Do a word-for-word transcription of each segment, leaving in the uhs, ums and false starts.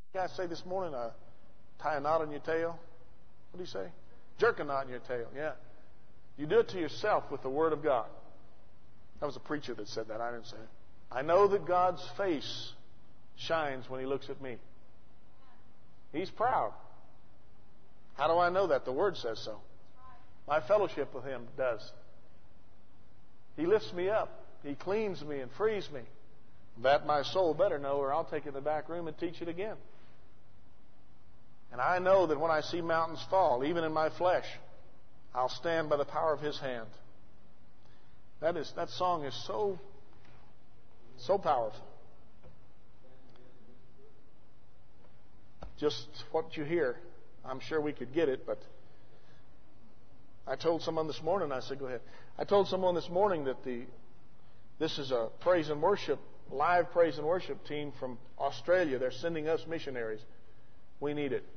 Guys say this morning, uh, tie a knot in your tail. What do you say? Jerk a knot in your tail. Yeah. You do it to yourself with the Word of God. That was a preacher that said that. I didn't say it. I know that God's face shines when He looks at me. He's proud. How do I know that? The Word says so. My fellowship with Him does. He lifts me up. He cleans me and frees me. That my soul better know, or I'll take it in the back room and teach it again. And I know that when I see mountains fall, even in my flesh, I'll stand by the power of His hand. That is, that song is so, so powerful. Just what you hear, I'm sure we could get it, but I told someone this morning, I said, go ahead. I told someone this morning that the this is a praise and worship, live praise and worship team from Australia. They're sending us missionaries. We need it.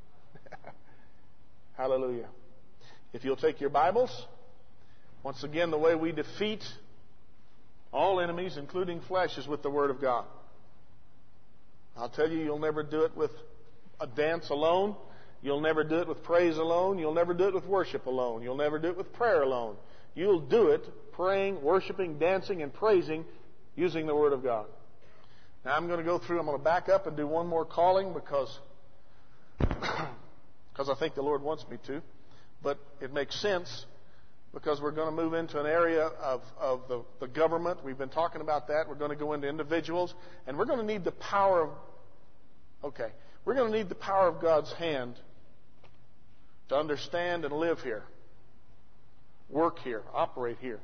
Hallelujah. If you'll take your Bibles, once again, the way we defeat all enemies, including flesh, is with the Word of God. I'll tell you, you'll never do it with a dance alone. You'll never do it with praise alone. You'll never do it with worship alone. You'll never do it with prayer alone. You'll do it praying, worshiping, dancing, and praising using the Word of God. Now I'm going to go through, I'm going to back up and do one more calling because, because I think the Lord wants me to. But it makes sense because we're going to move into an area of, of the, the government. We've been talking about that. We're going to go into individuals. And we're going to need the power of, okay, we're going to need the power of God's hand to understand and live here, work here, operate here.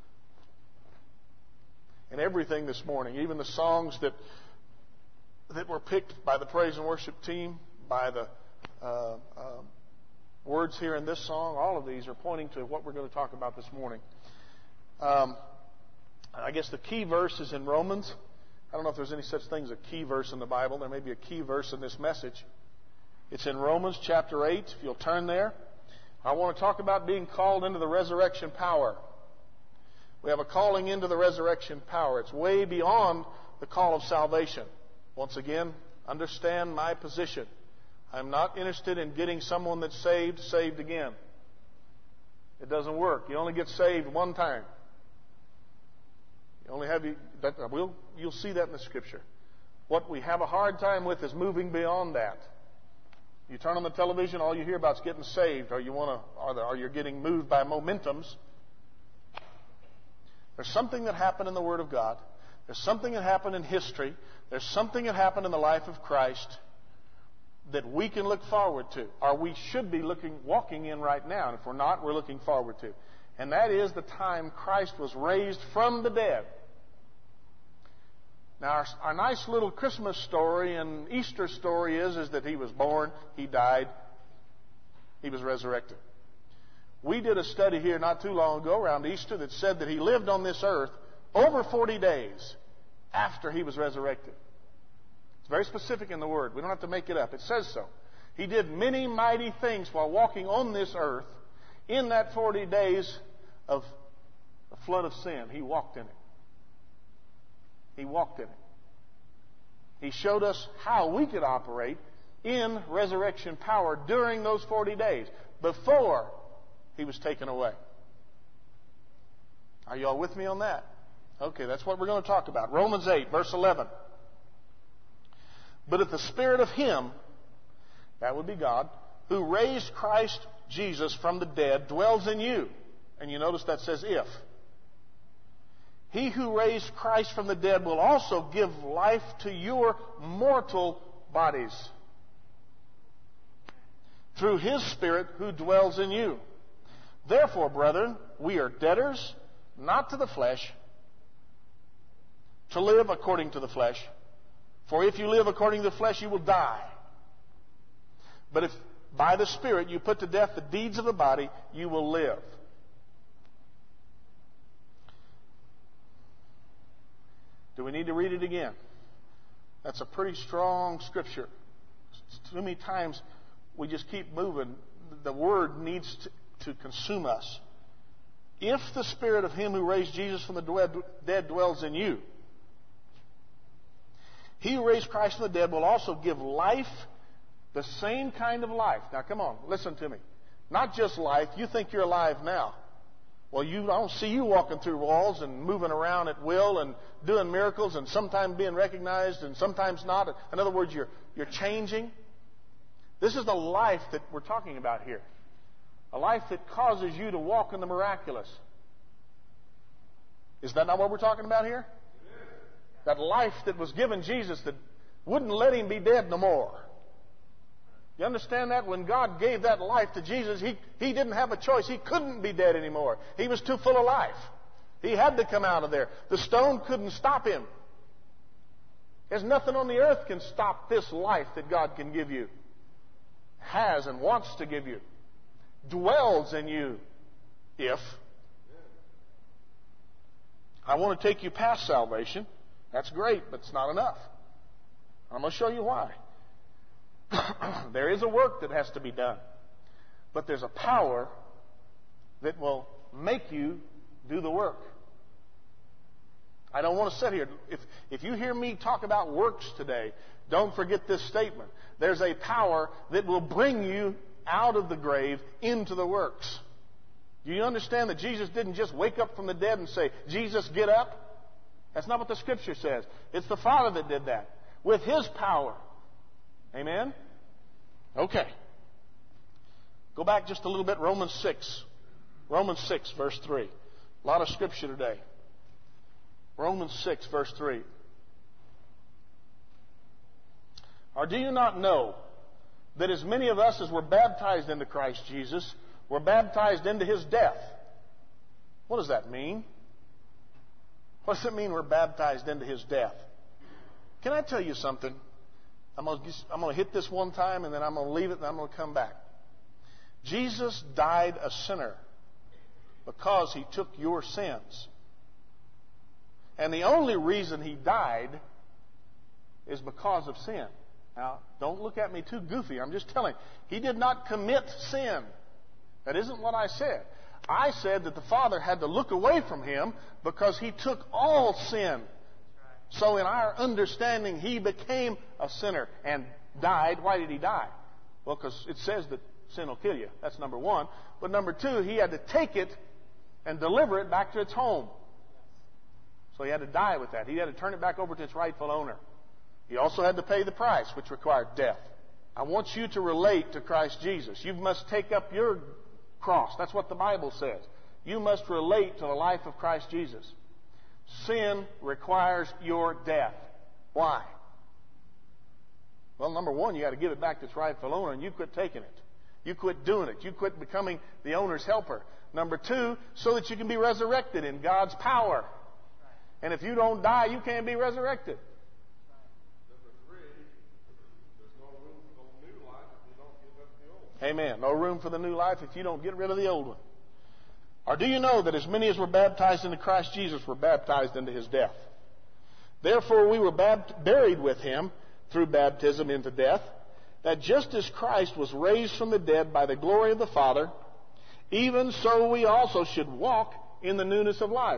And everything this morning, even the songs that that were picked by the praise and worship team, by the uh, uh, words here in this song, all of these are pointing to what we're going to talk about this morning. Um, I guess the key verse is in Romans. I don't know if there's any such thing as a key verse in the Bible. There may be a key verse in this message. It's in Romans chapter eight. If you'll turn there. I want to talk about being called into the resurrection power. We have a calling into the resurrection power. It's way beyond the call of salvation. Once again, understand my position. I'm not interested in getting someone that's saved, saved again. It doesn't work. You only get saved one time. You only have you. That, we'll, you'll see that in the Scripture. What we have a hard time with is moving beyond that. You turn on the television, all you hear about is getting saved, or you want to, or, the, or you're getting moved by momentums. There's something that happened in the Word of God. There's something that happened in history. There's something that happened in the life of Christ that we can look forward to, or we should be looking, walking in right now. And if we're not, we're looking forward to. And that is the time Christ was raised from the dead. Now, our, our nice little Christmas story and Easter story is, is that He was born, He died, He was resurrected. We did a study here not too long ago around Easter that said that He lived on this earth over forty days after He was resurrected. It's very specific in the Word. We don't have to make it up. It says so. He did many mighty things while walking on this earth in that forty days of the flood of sin. He walked in it. He walked in it. He showed us how we could operate in resurrection power during those forty days before He was taken away. Are you all with me on that? Okay, that's what we're going to talk about. Romans eight, verse eleven. But if the Spirit of Him, that would be God, who raised Christ Jesus from the dead dwells in you. And you notice that says if. He who raised Christ from the dead will also give life to your mortal bodies through His Spirit who dwells in you. Therefore, brethren, we are debtors, not to the flesh, to live according to the flesh. For if you live according to the flesh, you will die. But if by the Spirit you put to death the deeds of the body, you will live. Do we need to read it again? That's a pretty strong scripture. Too many times we just keep moving. The Word needs to, to consume us. If the Spirit of Him who raised Jesus from the dead dwells in you, He who raised Christ from the dead will also give life, the same kind of life. Now come on, listen to me. Not just life. You think you're alive now. Well, you, I don't see you walking through walls and moving around at will and doing miracles and sometimes being recognized and sometimes not. In other words, you're, you're changing. This is the life that we're talking about here. A life that causes you to walk in the miraculous. Is that not what we're talking about here? That life that was given Jesus that wouldn't let him be dead no more. You understand that? When God gave that life to Jesus, he, he didn't have a choice. He couldn't be dead anymore. He was too full of life. He had to come out of there. The stone couldn't stop him. There's nothing on the earth can stop this life that God can give you. Has and wants to give you. Dwells in you. If. I want to take you past salvation. That's great, but it's not enough. I'm going to show you why. There is a work that has to be done. But there's a power that will make you do the work. I don't want to sit here. If, if you hear me talk about works today, don't forget this statement. There's a power that will bring you out of the grave into the works. Do you understand that Jesus didn't just wake up from the dead and say, Jesus, get up? That's not what the Scripture says. It's the Father that did that with His power. Amen? Okay. Go back just a little bit. Romans six. Romans six, verse three. A lot of Scripture today. Romans six, verse three. Or do you not know that as many of us as were baptized into Christ Jesus were baptized into His death? What does that mean? What does it mean we're baptized into His death? Can I tell you something? I'm going, to, I'm going to hit this one time and then I'm going to leave it and I'm going to come back. Jesus died a sinner because He took your sins. And the only reason He died is because of sin. Now, don't look at me too goofy. I'm just telling you. He did not commit sin. That isn't what I said. I said that the Father had to look away from Him because He took all sin. So in our understanding, He became a sinner and died. Why did He die? Well, because it says that sin will kill you. That's number one. But number two, He had to take it and deliver it back to its home. So He had to die with that. He had to turn it back over to its rightful owner. He also had to pay the price, which required death. I want you to relate to Christ Jesus. You must take up your cross. That's what the Bible says. You must relate to the life of Christ Jesus. Sin requires your death. Why? Well, number one, you got to give it back to its rightful owner, and you quit taking it. You quit doing it. You quit becoming the owner's helper. Number two, so that you can be resurrected in God's power. And if you don't die, you can't be resurrected. Amen. No room for the new life if you don't get rid of the old one. Or do you know that as many as were baptized into Christ Jesus were baptized into His death? Therefore we were bapt- buried with Him through baptism into death, that just as Christ was raised from the dead by the glory of the Father, even so we also should walk in the newness of life.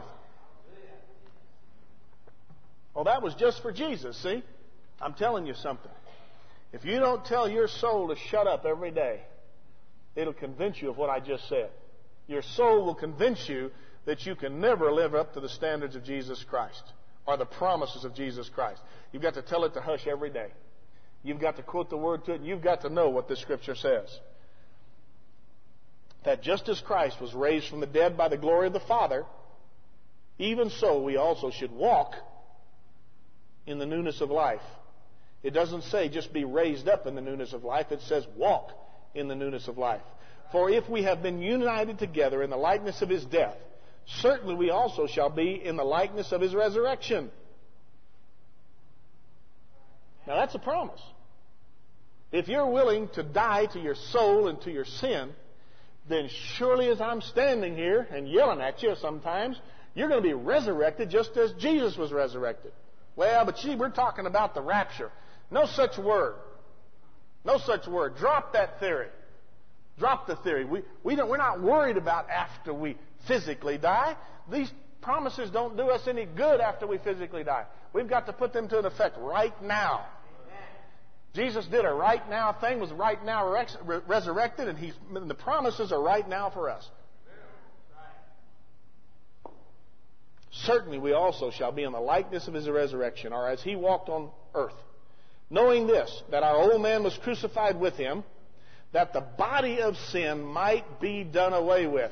Well, that was just for Jesus, see? I'm telling you something. If you don't tell your soul to shut up every day, it'll convince you of what I just said. Your soul will convince you that you can never live up to the standards of Jesus Christ or the promises of Jesus Christ. You've got to tell it to hush every day. You've got to quote the word to it, and you've got to know what the Scripture says. That just as Christ was raised from the dead by the glory of the Father, even so we also should walk in the newness of life. It doesn't say just be raised up in the newness of life. It says walk in the newness of life. For if we have been united together in the likeness of His death, certainly we also shall be in the likeness of His resurrection. Now that's a promise. If you're willing to die to your soul and to your sin, then surely as I'm standing here and yelling at you sometimes, you're going to be resurrected just as Jesus was resurrected. Well, but gee, we're talking about the rapture. No such word. No such word. Drop that theory. Drop the theory. We, we don't, we're not worried about after we physically die. These promises don't do us any good after we physically die. We've got to put them to an effect right now. Amen. Jesus did a right now thing, was right now res- resurrected, and, he's, and the promises are right now for us. Certainly we also shall be in the likeness of his resurrection, or as he walked on earth, knowing this, that our old man was crucified with him, that the body of sin might be done away with.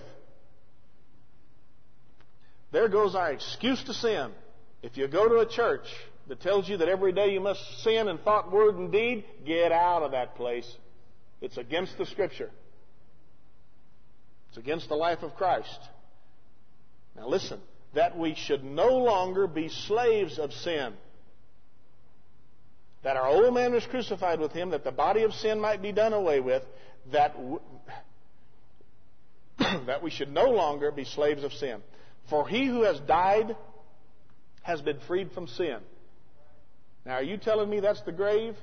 There goes our excuse to sin. If you go to a church that tells you that every day you must sin in thought, word, and deed, get out of that place. It's against the Scripture. It's against the life of Christ. Now listen, that we should no longer be slaves of sin. That our old man was crucified with him, that the body of sin might be done away with, that, w- that we should no longer be slaves of sin. For he who has died has been freed from sin. Now, are you telling me that's the grave?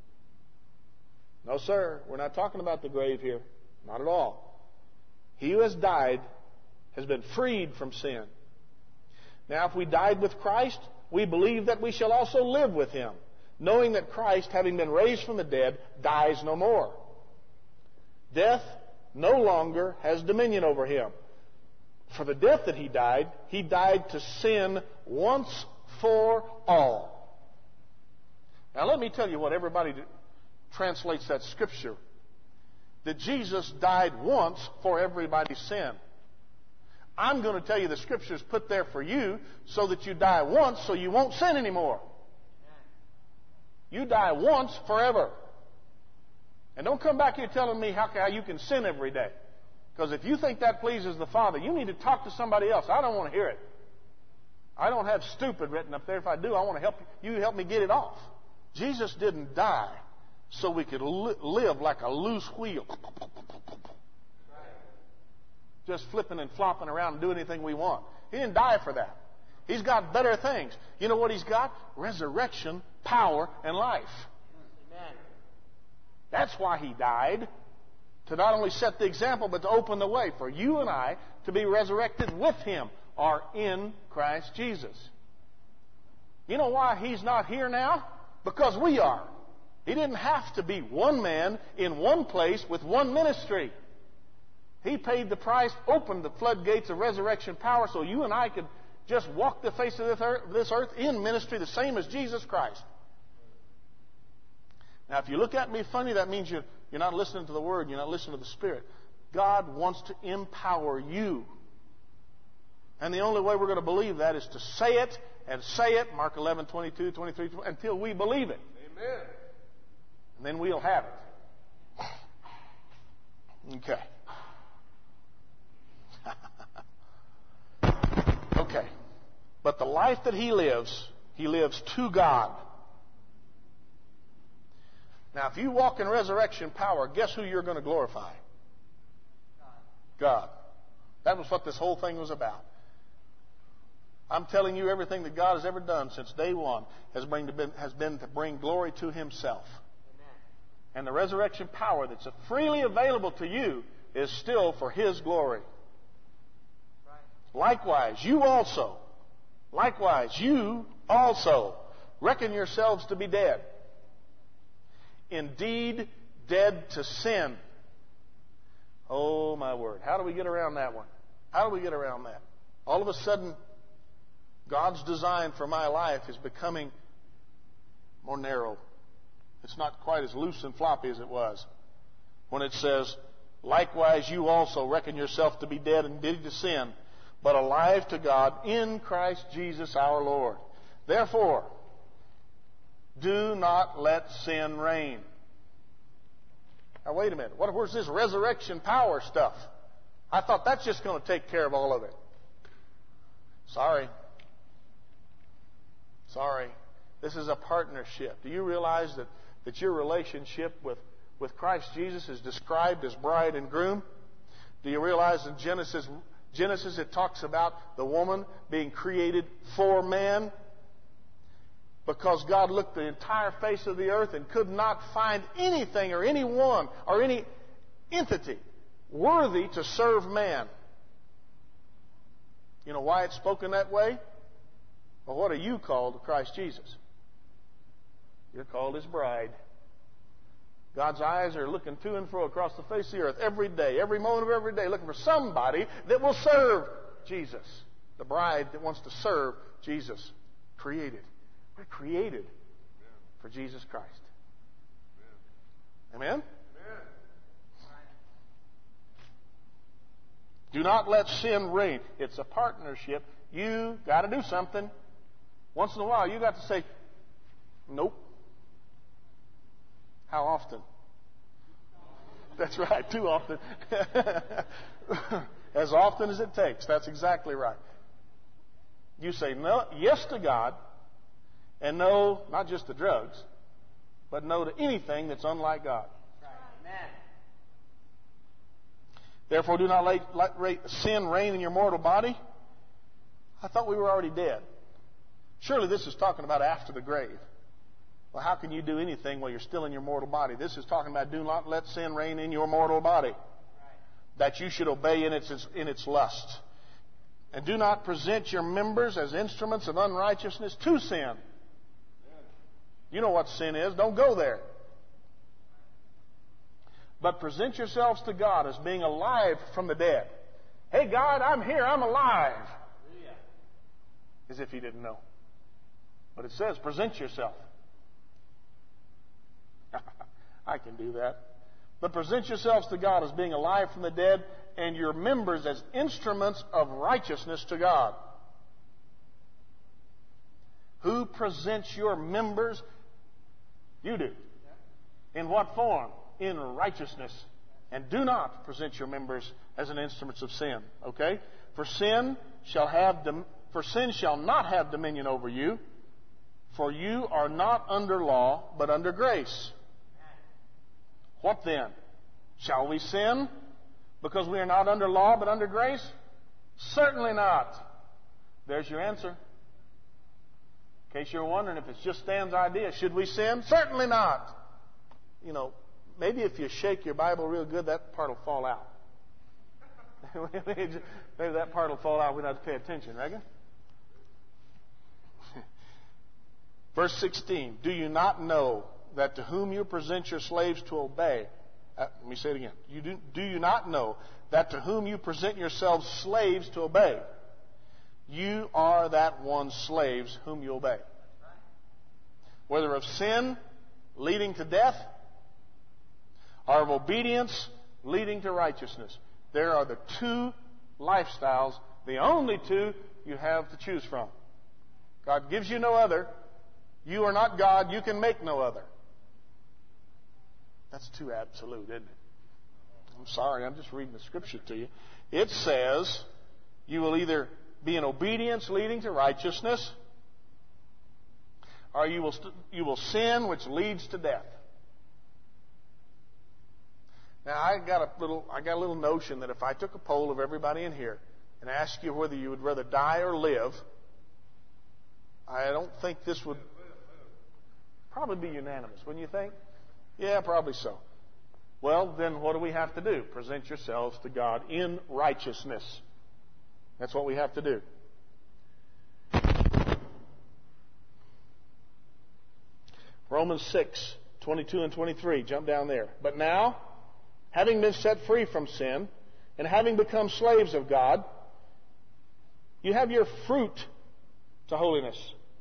No, sir. We're not talking about the grave here. Not at all. He who has died has been freed from sin. Now, if we died with Christ, we believe that we shall also live with him, knowing that Christ, having been raised from the dead, dies no more. Death no longer has dominion over him. For the death that he died, he died to sin once for all. Now let me tell you what everybody translates that scripture. That Jesus died once for everybody's sin. I'm going to tell you the scripture's put there for you so that you die once so you won't sin anymore. You die once forever. And don't come back here telling me how, how you can sin every day. Because if you think that pleases the Father, you need to talk to somebody else. I don't want to hear it. I don't have stupid written up there. If I do, I want to help you. You help me get it off. Jesus didn't die so we could li- live like a loose wheel. Just flipping and flopping around and doing anything we want. He didn't die for that. He's got better things. You know what he's got? Resurrection, power, and life. Amen. That's why he died. To not only set the example, but to open the way for you and I to be resurrected with him, or in Christ Jesus. You know why he's not here now? Because we are. He didn't have to be one man in one place with one ministry. He paid the price, opened the floodgates of resurrection power so you and I could just walk the face of this earth in ministry the same as Jesus Christ. Now, if you look at me funny, that means you're, you're not listening to the Word, you're not listening to the Spirit. God wants to empower you. And the only way we're going to believe that is to say it and say it, Mark eleven, twenty-two, twenty-three, until we believe it. Amen. And then we'll have it. Okay. Okay. But the life that he lives, he lives to God. Now, if you walk in resurrection power, guess who you're going to glorify? God. That was what this whole thing was about. I'm telling you, everything that God has ever done since day one has been to, been, has been to bring glory to himself. Amen. And the resurrection power that's freely available to you is still for his glory. Right. Likewise, you also, likewise, you also reckon yourselves to be dead. Indeed, dead to sin. Oh, my word. How do we get around that one? How do we get around that? All of a sudden, God's design for my life is becoming more narrow. It's not quite as loose and floppy as it was. When it says, likewise, you also reckon yourself to be dead and dead to sin, but alive to God in Christ Jesus our Lord. Therefore, do not let sin reign. Now, wait a minute. What, where's this resurrection power stuff? I thought that's just going to take care of all of it. Sorry. Sorry. This is a partnership. Do you realize that, that your relationship with, with Christ Jesus is described as bride and groom? Do you realize in Genesis, Genesis it talks about the woman being created for man? Because God looked the entire face of the earth and could not find anything or anyone or any entity worthy to serve man. You know why it's spoken that way? Well, what are you called to Christ Jesus? You're called His bride. God's eyes are looking to and fro across the face of the earth every day, every moment of every day, looking for somebody that will serve Jesus. The bride that wants to serve Jesus. Created. We're created for Jesus Christ. Amen? Amen? Do not let sin reign. It's a partnership. You got to do something. Once in a while, you got to say, nope. How often? That's right, too often. As often as it takes. That's exactly right. You say no, yes to God, and no, not just to drugs, but no to anything that's unlike God. Amen. Therefore, do not let, let, let sin reign in your mortal body. I thought we were already dead. Surely this is talking about after the grave. Well, how can you do anything while you're still in your mortal body? This is talking about do not let sin reign in your mortal body, that you should obey in its, in its lust. And do not present your members as instruments of unrighteousness to sin. You know what sin is. Don't go there. But present yourselves to God as being alive from the dead. Hey, God, I'm here. I'm alive. As if He didn't know. But it says, present yourself. I can do that. But present yourselves to God as being alive from the dead, and your members as instruments of righteousness to God. Who presents your members? You do. In what form? In righteousness. And do not present your members as an instruments of sin. Okay? For sin shall have dom- for sin shall not have dominion over you, for you are not under law, but under grace. What then? Shall we sin because we are not under law but under grace? Certainly not. There's your answer. In case you're wondering if it's just Stan's idea, should we sin? Certainly not. You know, maybe if you shake your Bible real good, that part will fall out. Maybe that part will fall out. We don't have to pay attention, right? Verse sixteen. Do you not know that to whom you present your slaves to obey, uh, let me say it again. You do, do you not know that to whom you present yourselves slaves to obey, you are that one's slaves whom you obey? Whether of sin leading to death, or of obedience leading to righteousness. There are the two lifestyles, the only two you have to choose from. God gives you no other. You are not God. You can make no other. That's too absolute, isn't it? I'm sorry, I'm just reading the scripture to you. It says you will either be in obedience leading to righteousness, or you will st- you will sin, which leads to death. Now, I got a little I got a little notion that if I took a poll of everybody in here and asked you whether you would rather die or live, I don't think this would probably be unanimous, wouldn't you think? Yeah, probably so. Well, then what do we have to do? Present yourselves to God in righteousness. That's what we have to do. Romans six, twenty-two and twenty-three. Jump down there. But now, having been set free from sin, and having become slaves of God, you have your fruit to holiness,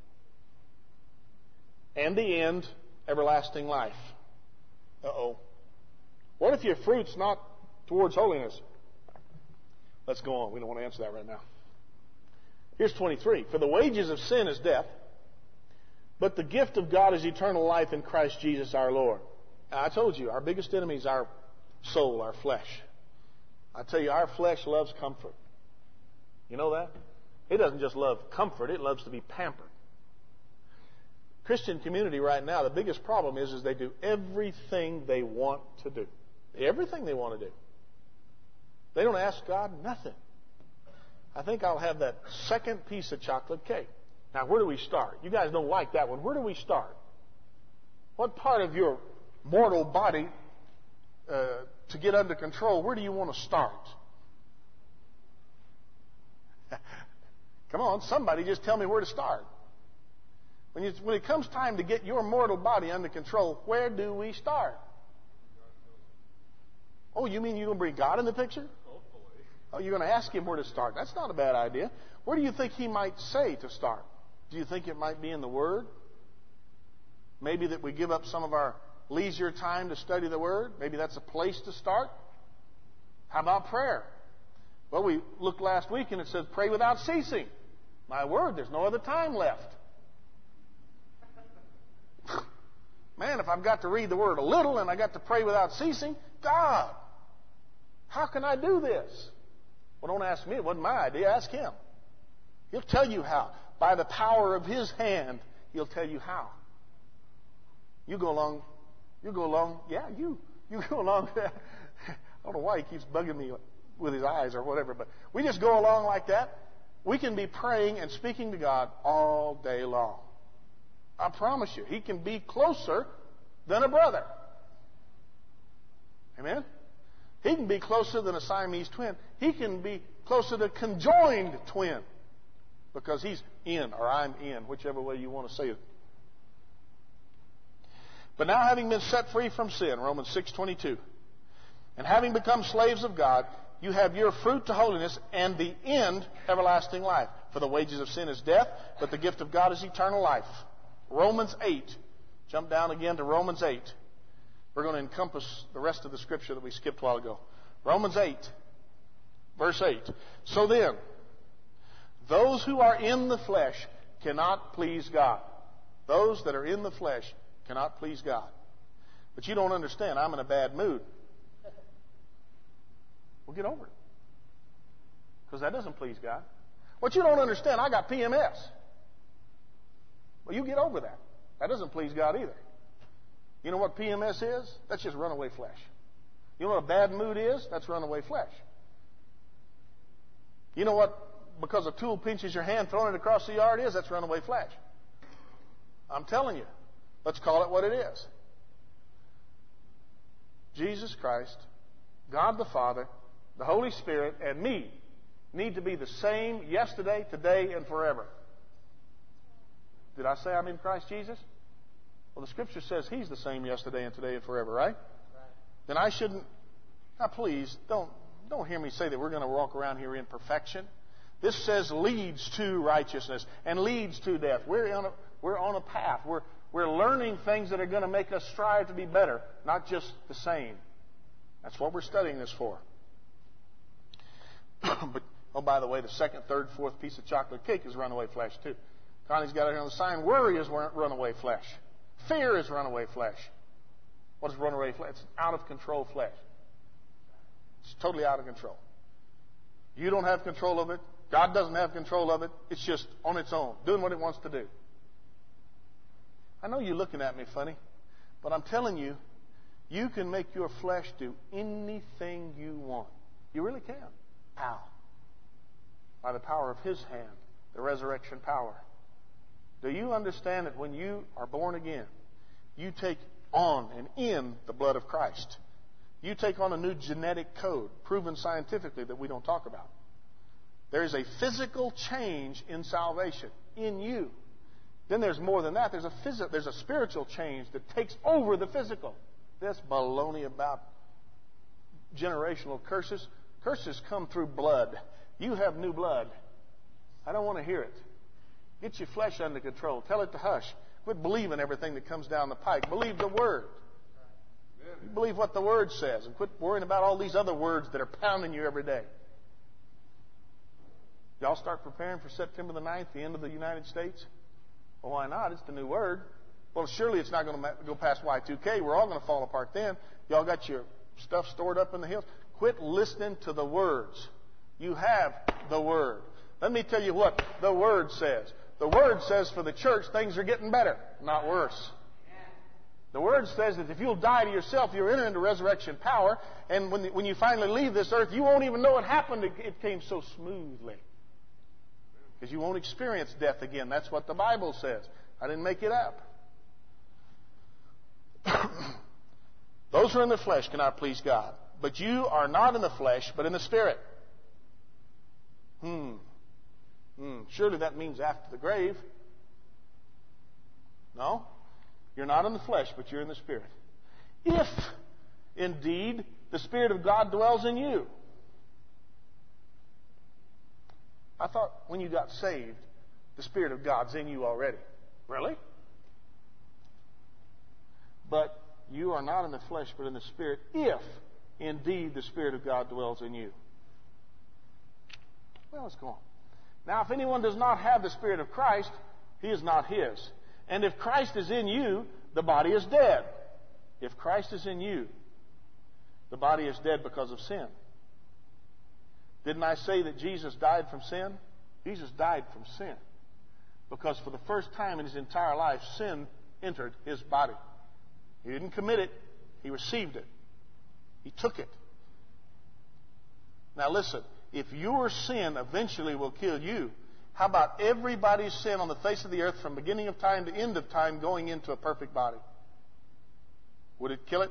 and the end, everlasting life. Uh-oh. What if your fruit's not towards holiness? Let's go on. We don't want to answer that right now. Here's twenty-three. For the wages of sin is death, but the gift of God is eternal life in Christ Jesus our Lord. Now, I told you, our biggest enemy is our soul, our flesh. I tell you, our flesh loves comfort. You know that? It doesn't just love comfort, it loves to be pampered. Christian community right now, the biggest problem is, is they do everything they want to do. Everything they want to do. They don't ask God nothing. I think I'll have that second piece of chocolate cake. Now, where do we start? You guys don't like that one. Where do we start? What part of your mortal body uh, to get under control, where do you want to start? Come on, somebody just tell me where to start. When, you, when it comes time to get your mortal body under control, where do we start? Oh, you mean you're going to bring God in the picture? Oh, you're going to ask Him where to start. That's not a bad idea. Where do you think He might say to start? Do you think it might be in the Word? Maybe that we give up some of our leisure time to study the Word. Maybe that's a place to start. How about prayer? Well, we looked last week and it says pray without ceasing. My word, there's no other time left. Man, if I've got to read the Word a little and I got to pray without ceasing, God, how can I do this? Well, don't ask me. It wasn't my idea. Ask Him. He'll tell you how. By the power of His hand, He'll tell you how. You go along. You go along. Yeah, you. You go along. I don't know why He keeps bugging me with His eyes or whatever, but we just go along like that. We can be praying and speaking to God all day long. I promise you, He can be closer than a brother. Amen? He can be closer than a Siamese twin. He can be closer to a conjoined twin because He's in, or I'm in, whichever way you want to say it. But now having been set free from sin, Romans six twenty-two, and having become slaves of God, you have your fruit to holiness and the end everlasting life. For the wages of sin is death, but the gift of God is eternal life. Romans eight. Jump down again to Romans eight. We're going to encompass the rest of the scripture that we skipped a while ago. Romans eight, verse eight. So then, those who are in the flesh cannot please God. Those that are in the flesh cannot please God. But you don't understand. I'm in a bad mood. Well, get over it. Because that doesn't please God. What you don't understand, I got P M S. Well, you get over that. That doesn't please God either. You know what P M S is? That's just runaway flesh. You know what a bad mood is? That's runaway flesh. You know what, because a tool pinches your hand, throwing it across the yard is? That's runaway flesh. I'm telling you. Let's call it what it is. Jesus Christ, God the Father, the Holy Spirit, and me need to be the same yesterday, today, and forever. Did I say I'm in Christ Jesus? Well, the Scripture says He's the same yesterday and today and forever, right? Right. Then I shouldn't... Now, please, don't, don't hear me say that we're going to walk around here in perfection. This says leads to righteousness and leads to death. We're on a, we're on a path. We're, we're learning things that are going to make us strive to be better, not just the same. That's what we're studying this for. But, oh, by the way, the second, third, fourth piece of chocolate cake is runaway flesh, too. Connie's got it here on the sign. Worry is runaway flesh. Fear is runaway flesh. What is runaway flesh? It's out of control flesh. It's totally out of control. You don't have control of it. God doesn't have control of it. It's just on its own, doing what it wants to do. I know you're looking at me funny, but I'm telling you, you can make your flesh do anything you want. You really can. How? By the power of His hand, the resurrection power. Do you understand that when you are born again, you take on and in the blood of Christ? You take on a new genetic code, proven scientifically, that we don't talk about. There is a physical change in salvation in you. Then there's more than that. There's a phys- there's a spiritual change that takes over the physical. This baloney about generational curses. Curses come through blood. You have new blood. I don't want to hear it. Get your flesh under control. Tell it to hush. Quit believing everything that comes down the pike. Believe the Word. You believe what the Word says, and quit worrying about all these other words that are pounding you every day. Y'all start preparing for September the ninth, the end of the United States? Well, why not? It's the new Word. Well, surely it's not going to go past Y two K. We're all going to fall apart then. Y'all got your stuff stored up in the hills. Quit listening to the words. You have the Word. Let me tell you what the Word says. The Word says for the church, things are getting better, not worse. The Word says that if you'll die to yourself, you'll enter into resurrection power. And when, when you finally leave this earth, you won't even know it happened. It came so smoothly. Because you won't experience death again. That's what the Bible says. I didn't make it up. Those who are in the flesh cannot please God. But you are not in the flesh, but in the Spirit. Hmm. Hmm, surely that means after the grave. No. You're not in the flesh, but you're in the Spirit. If, indeed, the Spirit of God dwells in you. I thought when you got saved, the Spirit of God's in you already. Really? But you are not in the flesh, but in the Spirit, if, indeed, the Spirit of God dwells in you. Well, let's go on. Now, if anyone does not have the Spirit of Christ, he is not his. And if Christ is in you, the body is dead. If Christ is in you, the body is dead because of sin. Didn't I say that Jesus died from sin? Jesus died from sin. Because for the first time in his entire life, sin entered his body. He didn't commit it. He received it. He took it. Now listen, if your sin eventually will kill you, how about everybody's sin on the face of the earth from beginning of time to end of time going into a perfect body? Would it kill it?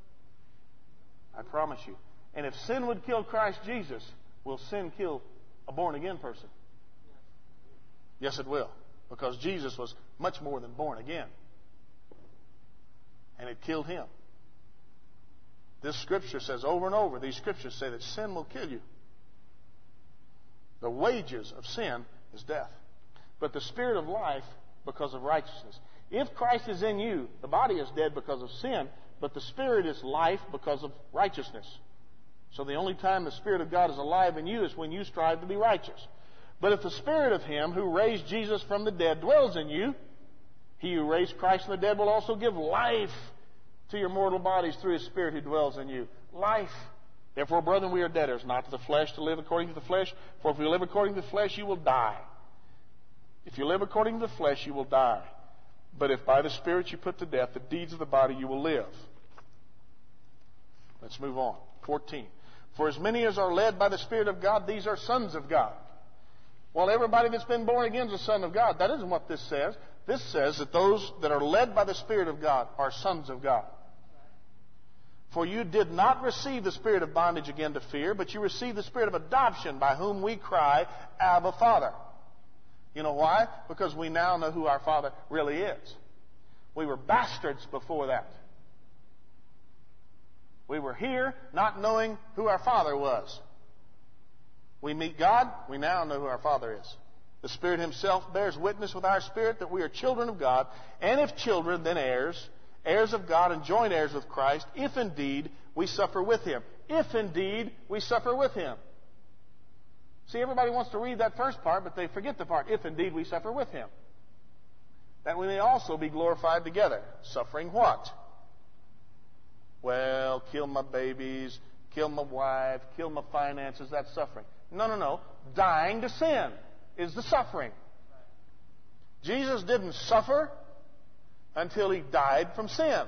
I promise you. And if sin would kill Christ Jesus, will sin kill a born-again person? Yes, it will. Because Jesus was much more than born again. And it killed him. This scripture says over and over, these scriptures say that sin will kill you. The wages of sin is death. But the Spirit of life because of righteousness. If Christ is in you, the body is dead because of sin, but the Spirit is life because of righteousness. So the only time the Spirit of God is alive in you is when you strive to be righteous. But if the Spirit of Him who raised Jesus from the dead dwells in you, He who raised Christ from the dead will also give life to your mortal bodies through His Spirit who dwells in you. Life. Therefore, brethren, we are debtors, not to the flesh, to live according to the flesh. For if you live according to the flesh, you will die. If you live according to the flesh, you will die. But if by the Spirit you put to death the deeds of the body, you will live. Let's move on. fourteen. For as many as are led by the Spirit of God, these are sons of God. Well, everybody that's been born again is a son of God. That isn't what this says. This says that those that are led by the Spirit of God are sons of God. For you did not receive the spirit of bondage again to fear, but you received the spirit of adoption, by whom we cry, Abba, Father. You know why? Because we now know who our Father really is. We were bastards before that. We were here not knowing who our Father was. We meet God, we now know who our Father is. The Spirit Himself bears witness with our spirit that we are children of God, and if children, then heirs, heirs of God and joint heirs with Christ, if indeed we suffer with Him. If indeed we suffer with Him. See, everybody wants to read that first part, but they forget the part, if indeed we suffer with Him. That we may also be glorified together. Suffering what? Well, kill my babies, kill my wife, kill my finances, that's suffering. No, no, no. Dying to sin is the suffering. Jesus didn't suffer until He died from sin.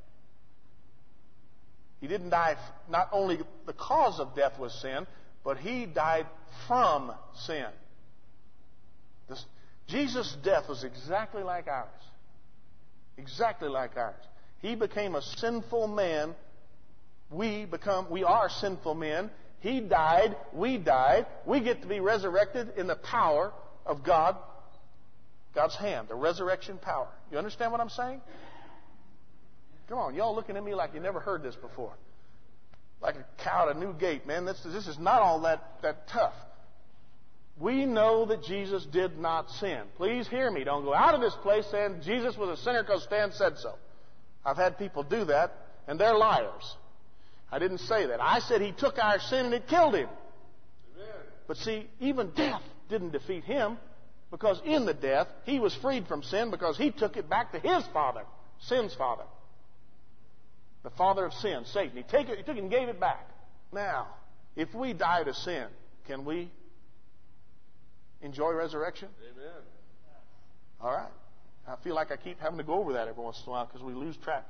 He didn't die, not only the cause of death was sin, but He died from sin. This, Jesus' death was exactly like ours. Exactly like ours. He became a sinful man. We become, we are sinful men. He died. We died. We get to be resurrected in the power of God, God's hand, the resurrection power. You understand what I'm saying? Come on, y'all looking at me like you never heard this before. Like a cow at a new gate, man. This, this is not all that, that tough. We know that Jesus did not sin. Please hear me. Don't go out of this place saying Jesus was a sinner because Stan said so. I've had people do that, and they're liars. I didn't say that. I said He took our sin and it killed Him. Amen. But see, even death didn't defeat Him, because in the death, He was freed from sin because He took it back to His father, sin's father. The father of sin, Satan. He, take it, he took it and gave it back. Now, if we die to sin, can we enjoy resurrection? Amen. All right. I feel like I keep having to go over that every once in a while because we lose track.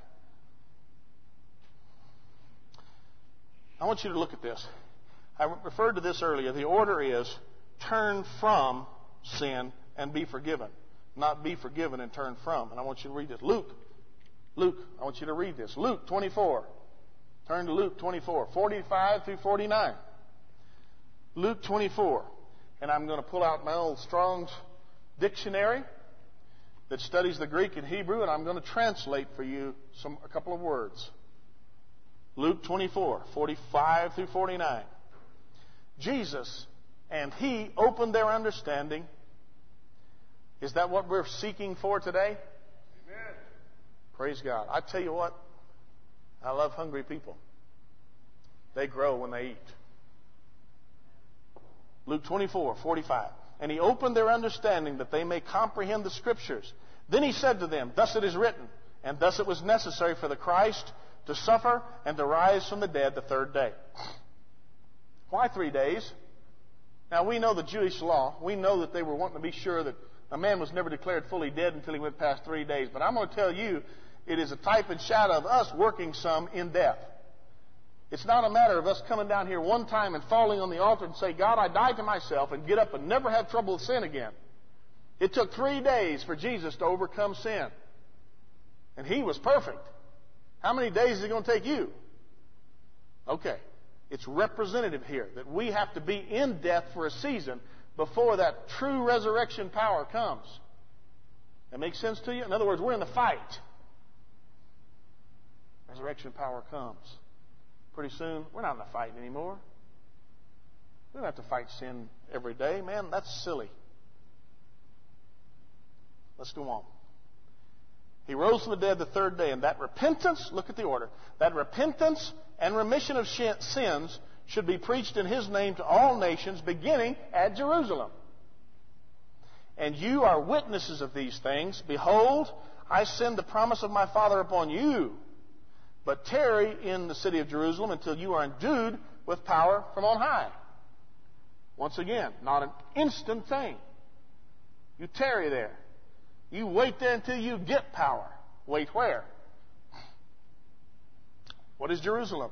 I want you to look at this. I referred to this earlier. The order is turn from sin and be forgiven, not be forgiven and turn from. And I want you to read this. Luke, Luke, I want you to read this. Luke twenty-four. Turn to Luke twenty-four, forty-five through forty-nine. Luke twenty-four. and I'm going to pull out my old Strong's dictionary that studies the Greek and Hebrew, and I'm going to translate for you some a couple of words. Luke twenty-four, forty-five through forty-nine. Jesus and He opened their understanding. Is that what we're seeking for today? Amen. Praise God. I tell you what, I love hungry people. They grow when they eat. Luke twenty-four, forty-five. And He opened their understanding that they may comprehend the Scriptures. Then He said to them, thus it is written, and thus it was necessary for the Christ to suffer and to rise from the dead the third day. Why three days? Now we know the Jewish law. We know that they were wanting to be sure that a man was never declared fully dead until he went past three days. But I'm going to tell you, it is a type and shadow of us working some in death. It's not a matter of us coming down here one time and falling on the altar and say, God, I died to myself, and get up and never have trouble with sin again. It took three days for Jesus to overcome sin. And He was perfect. How many days is it going to take you? Okay. It's representative here that we have to be in death for a season before that true resurrection power comes. That makes sense to you? In other words, we're in the fight. Resurrection power comes. Pretty soon, we're not in the fight anymore. We don't have to fight sin every day. Man, that's silly. Let's go on. He rose from the dead the third day, and that repentance, look at the order, that repentance and remission of sins should be preached in His name to all nations, beginning at Jerusalem. And you are witnesses of these things. Behold, I send the promise of my Father upon you. But tarry in the city of Jerusalem until you are endued with power from on high. Once again, not an instant thing. You tarry there. You wait there until you get power. Wait where? What is Jerusalem?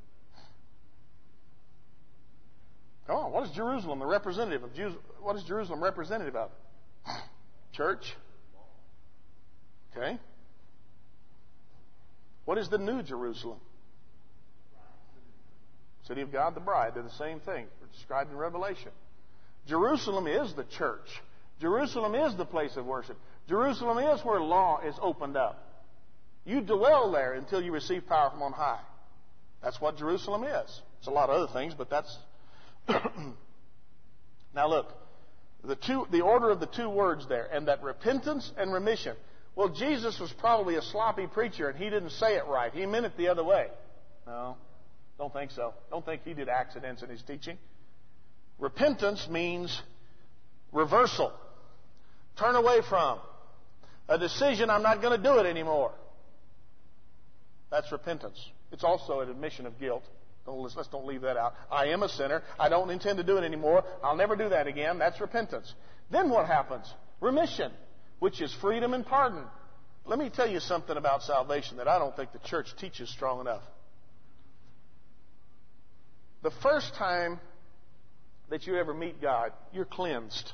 Come on, what is Jerusalem, the representative of Jews? What is Jerusalem representative of? Church. Okay. What is the New Jerusalem? City of God, the bride. They're the same thing. They're described in Revelation. Jerusalem is the church. Jerusalem is the place of worship. Jerusalem is where law is opened up. You dwell there until you receive power from on high. That's what Jerusalem is. It's a lot of other things, but that's... Now look, the two, the order of the two words there, and that repentance and remission. Well, Jesus was probably a sloppy preacher, and He didn't say it right. He meant it the other way. No, don't think so. Don't think He did accidents in His teaching. Repentance means reversal. Turn away from. A decision, I'm not going to do it anymore. That's repentance. It's also an admission of guilt. Don't, let's don't leave that out. I am a sinner. I don't intend to do it anymore. I'll never do that again. That's repentance. Then what happens? Remission, which is freedom and pardon. Let me tell you something about salvation that I don't think the church teaches strong enough. The first time that you ever meet God, you're cleansed.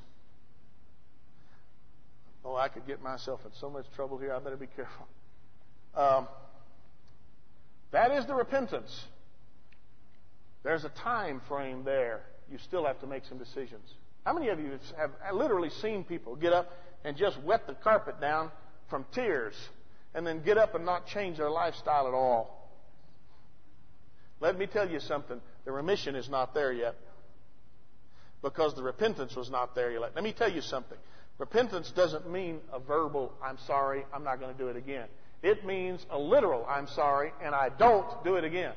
Oh, I could get myself in so much trouble here. I better be careful. Um, that is the repentance. There's a time frame there. You still have to make some decisions. How many of you have literally seen people get up and just wet the carpet down from tears and then get up and not change their lifestyle at all? Let me tell you something. The remission is not there yet because the repentance was not there yet. Let me tell you something. Repentance doesn't mean a verbal, I'm sorry, I'm not going to do it again. It means a literal, I'm sorry, and I don't do it again.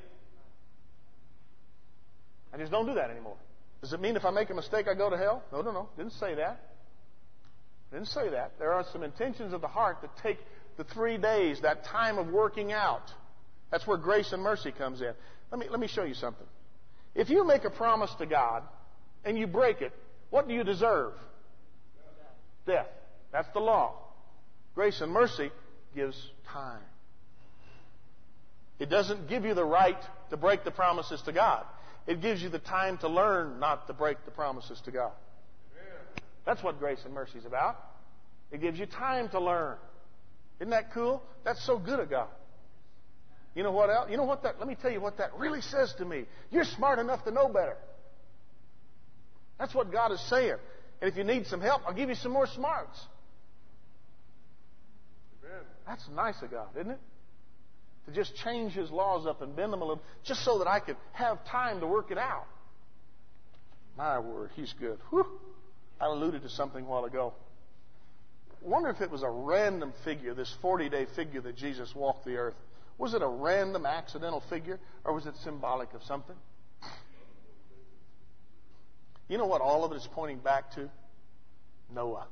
I just don't do that anymore. Does it mean if I make a mistake I go to hell? No, no, no. Didn't say that. Didn't say that. There are some intentions of the heart that take the three days, that time of working out. That's where grace and mercy comes in. Let me, let me show you something. If you make a promise to God and you break it, what do you deserve? Death. That's the law. Grace and mercy gives time. It doesn't give you the right to break the promises to God. It gives you the time to learn not to break the promises to God. That's what grace and mercy is about. It gives you time to learn. Isn't that cool? That's so good of God. You know what else? You know what that, let me tell you what that really says to me. You're smart enough to know better. That's what God is saying. And if you need some help, I'll give you some more smarts. Amen. That's nice of God, isn't it? To just change His laws up and bend them a little, just so that I could have time to work it out. My word, He's good. Whew. I alluded to something a while ago. I wonder if it was a random figure, this forty-day figure that Jesus walked the earth. Was it a random, accidental figure, or was it symbolic of something? You know what all of it is pointing back to? Noah.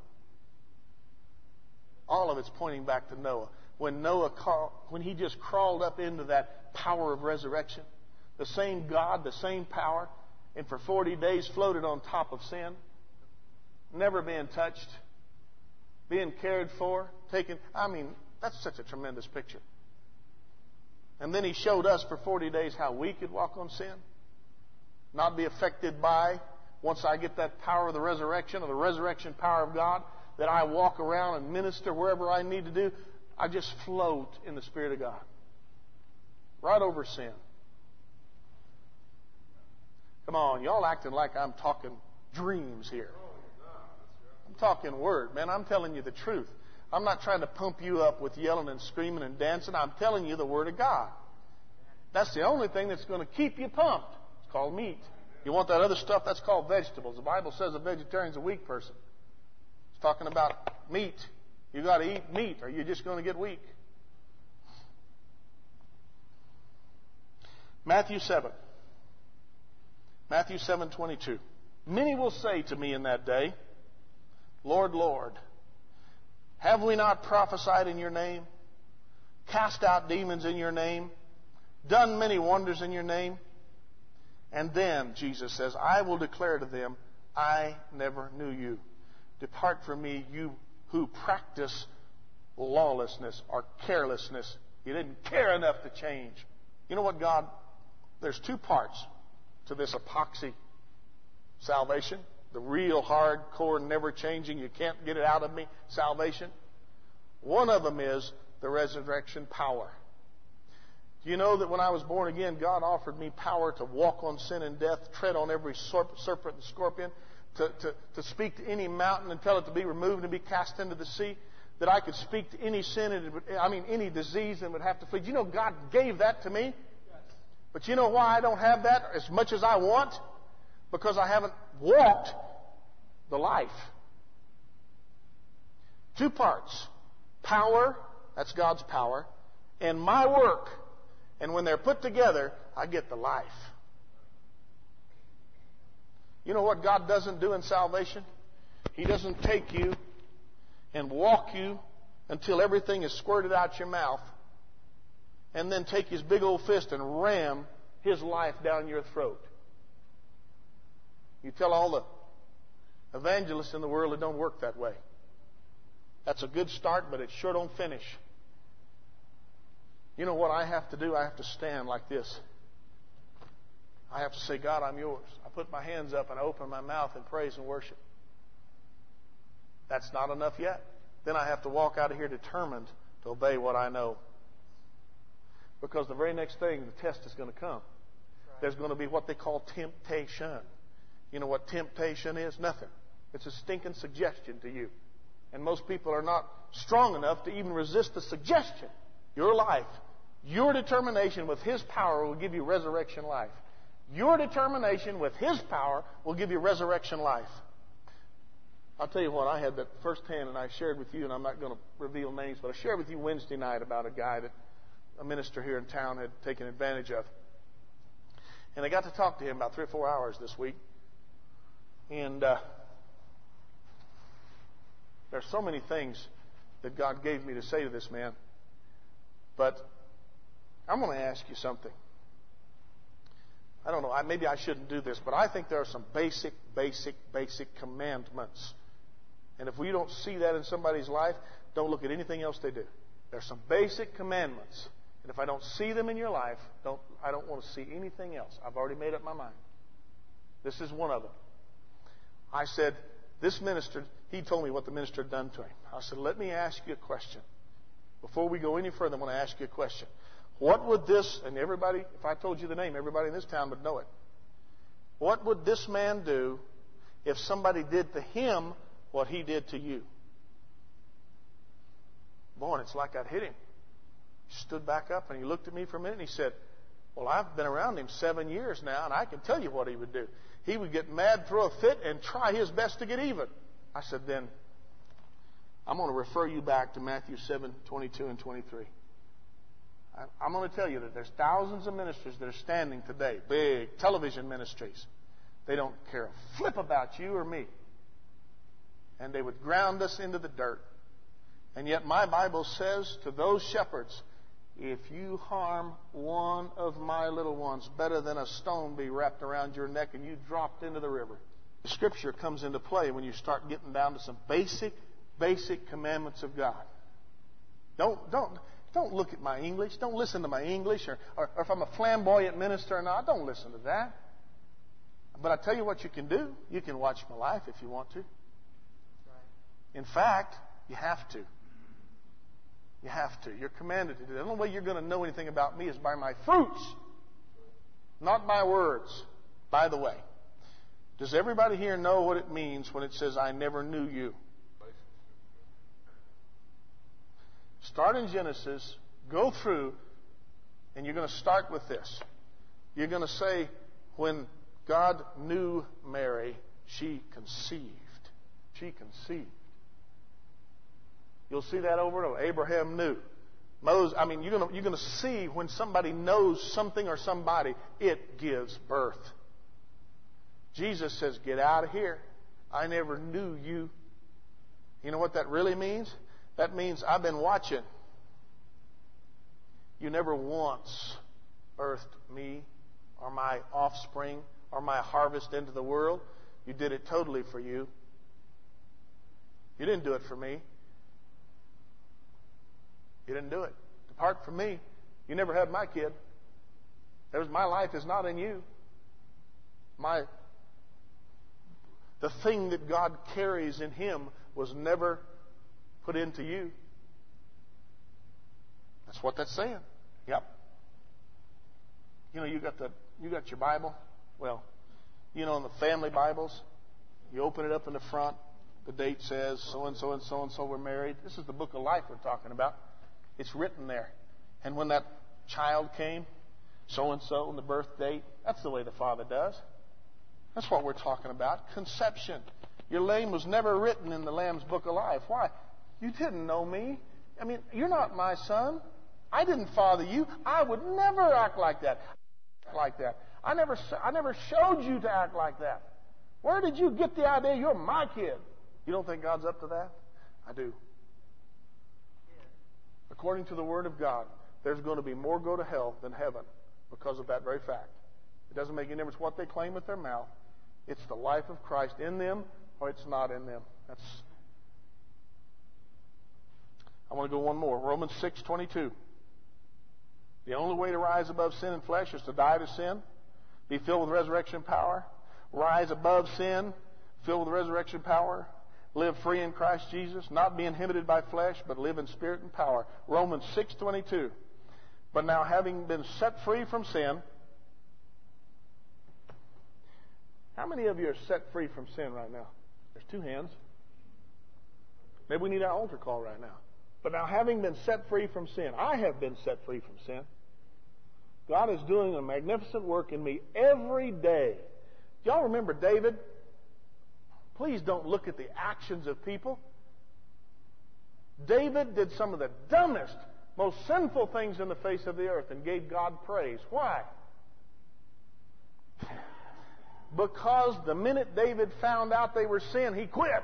All of it's pointing back to Noah. When Noah, when he just crawled up into that power of resurrection, the same God, the same power, and for forty days floated on top of sin, never being touched, being cared for, taken. I mean, that's such a tremendous picture. And then He showed us for forty days how we could walk on sin, not be affected by, once I get that power of the resurrection, or the resurrection power of God, that I walk around and minister wherever I need to do. I just float in the Spirit of God. Right over sin. Come on, y'all acting like I'm talking dreams here. I'm talking word, man. I'm telling you the truth. I'm not trying to pump you up with yelling and screaming and dancing. I'm telling you the Word of God. That's the only thing that's going to keep you pumped. It's called meat. You want that other stuff? That's called vegetables. The Bible says a vegetarian's a weak person. It's talking about meat. You got to eat meat, or you're just going to get weak. Matthew seven. Matthew seven twenty-two. Many will say to me in that day, Lord, Lord, have we not prophesied in your name, cast out demons in your name, done many wonders in your name? And then, Jesus says, I will declare to them, I never knew you. Depart from me, you who practice lawlessness or carelessness. You didn't care enough to change. You know what, God? There's two parts to this epoxy salvation. The real hardcore, never changing, you can't get it out of me salvation. One of them is the resurrection power. Do you know that when I was born again, God offered me power to walk on sin and death, tread on every serpent and scorpion, to, to, to speak to any mountain and tell it to be removed and be cast into the sea, that I could speak to any sin, and it would, I mean any disease, and would have to flee. Do you know God gave that to me? Yes. But you know why I don't have that as much as I want? Because I haven't walked the life. Two parts. Power, that's God's power, and my work. And when they're put together, I get the life. You know what God doesn't do in salvation? He doesn't take you and walk you until everything is squirted out your mouth, and then take His big old fist and ram His life down your throat. You tell all the evangelists in the world it don't work that way. That's a good start, but it sure don't finish. You know what I have to do? I have to stand like this. I have to say, God, I'm yours. I put my hands up and I open my mouth in praise and worship. That's not enough yet. Then I have to walk out of here determined to obey what I know. Because the very next thing, the test is going to come. There's going to be what they call temptation. You know what temptation is? Nothing. It's a stinking suggestion to you. And most people are not strong enough to even resist the suggestion. Your life, your determination with His power will give you resurrection life. Your determination with His power will give you resurrection life. I'll tell you what, I had that firsthand, and I shared with you, and I'm not going to reveal names, but I shared with you Wednesday night about a guy that a minister here in town had taken advantage of. And I got to talk to him about three or four hours this week. And uh, there's so many things that God gave me to say to this man. But I'm going to ask you something. I don't know, I, maybe I shouldn't do this, but I think there are some basic, basic, basic commandments. And if we don't see that in somebody's life, don't look at anything else they do. There's some basic commandments. And if I don't see them in your life, don't, I don't want to see anything else. I've already made up my mind. This is one of them. I said, this minister, he told me what the minister had done to him. I said, let me ask you a question. Before we go any further, I want to ask you a question. What would this, and everybody, if I told you the name, everybody in this town would know it. What would this man do if somebody did to him what he did to you. Boy, and it's like I'd hit him. He stood back up and he looked at me for a minute and he said, well, I've been around him seven years now and I can tell you what he would do. He would get mad, throw a fit, and try his best to get even. I said, then I'm going to refer you back to Matthew seven, twenty-two and twenty-three. I'm going to tell you that there's thousands of ministers that are standing today, big television ministries. They don't care a flip about you or me. And they would ground us into the dirt. And yet my Bible says to those shepherds, if you harm one of my little ones, better than a stone be wrapped around your neck and you dropped into the river. The Scripture comes into play when you start getting down to some basic, basic commandments of God. Don't, don't, don't look at my English. Don't listen to my English, or, or, or if I'm a flamboyant minister or not. Don't listen to that. But I tell you what you can do. You can watch my life if you want to. In fact, you have to. You have to. You're commanded to do that. The only way you're going to know anything about me is by my fruits, not my words. By the way, does everybody here know what it means when it says, I never knew you? Start in Genesis, go through, and you're going to start with this. You're going to say, when God knew Mary, she conceived. She conceived. You'll see that over and over. Abraham knew. Moses, I mean, you're going to, you're going to see when somebody knows something or somebody, it gives birth. Jesus says, get out of here. I never knew you. You know what that really means? That means I've been watching. You never once birthed me or my offspring or my harvest into the world. You did it totally for you. You didn't do it for me. You didn't do it. Depart from me. You never had my kid. There's, my life is not in you. My, the thing that God carries in Him was never put into you. That's what that's saying. Yep. You know, you got the you got your Bible. Well, you know, in the family Bibles, you open it up in the front. The date says so and so and so and so were married. This is the book of life we're talking about. It's written there. And when that child came, so and so, and the birth date, that's the way the Father does. That's what we're talking about. Conception. Your name was never written in the Lamb's book of life. Why? You didn't know me. I mean, you're not my son. I didn't father you. I would never act like that. Like that. I never, I never showed you to act like that. Where did you get the idea you're my kid? You don't think God's up to that? I do. According to the Word of God, there's going to be more go to hell than heaven because of that very fact. It doesn't make any difference what they claim with their mouth. It's the life of Christ in them or it's not in them. That's. I want to go one more. Romans six twenty-two. The only way to rise above sin and flesh is to die to sin, be filled with resurrection power, rise above sin, filled with resurrection power, live free in Christ Jesus, not be inhibited by flesh, but live in spirit and power. Romans six twenty-two. But now having been set free from sin, how many of you are set free from sin right now? There's two hands. Maybe we need our altar call right now. But now having been set free from sin, I have been set free from sin. God is doing a magnificent work in me every day. Do y'all remember David? Please don't look at the actions of people. David did some of the dumbest, most sinful things in the face of the earth and gave God praise. Why? Because the minute David found out they were sin, he quit.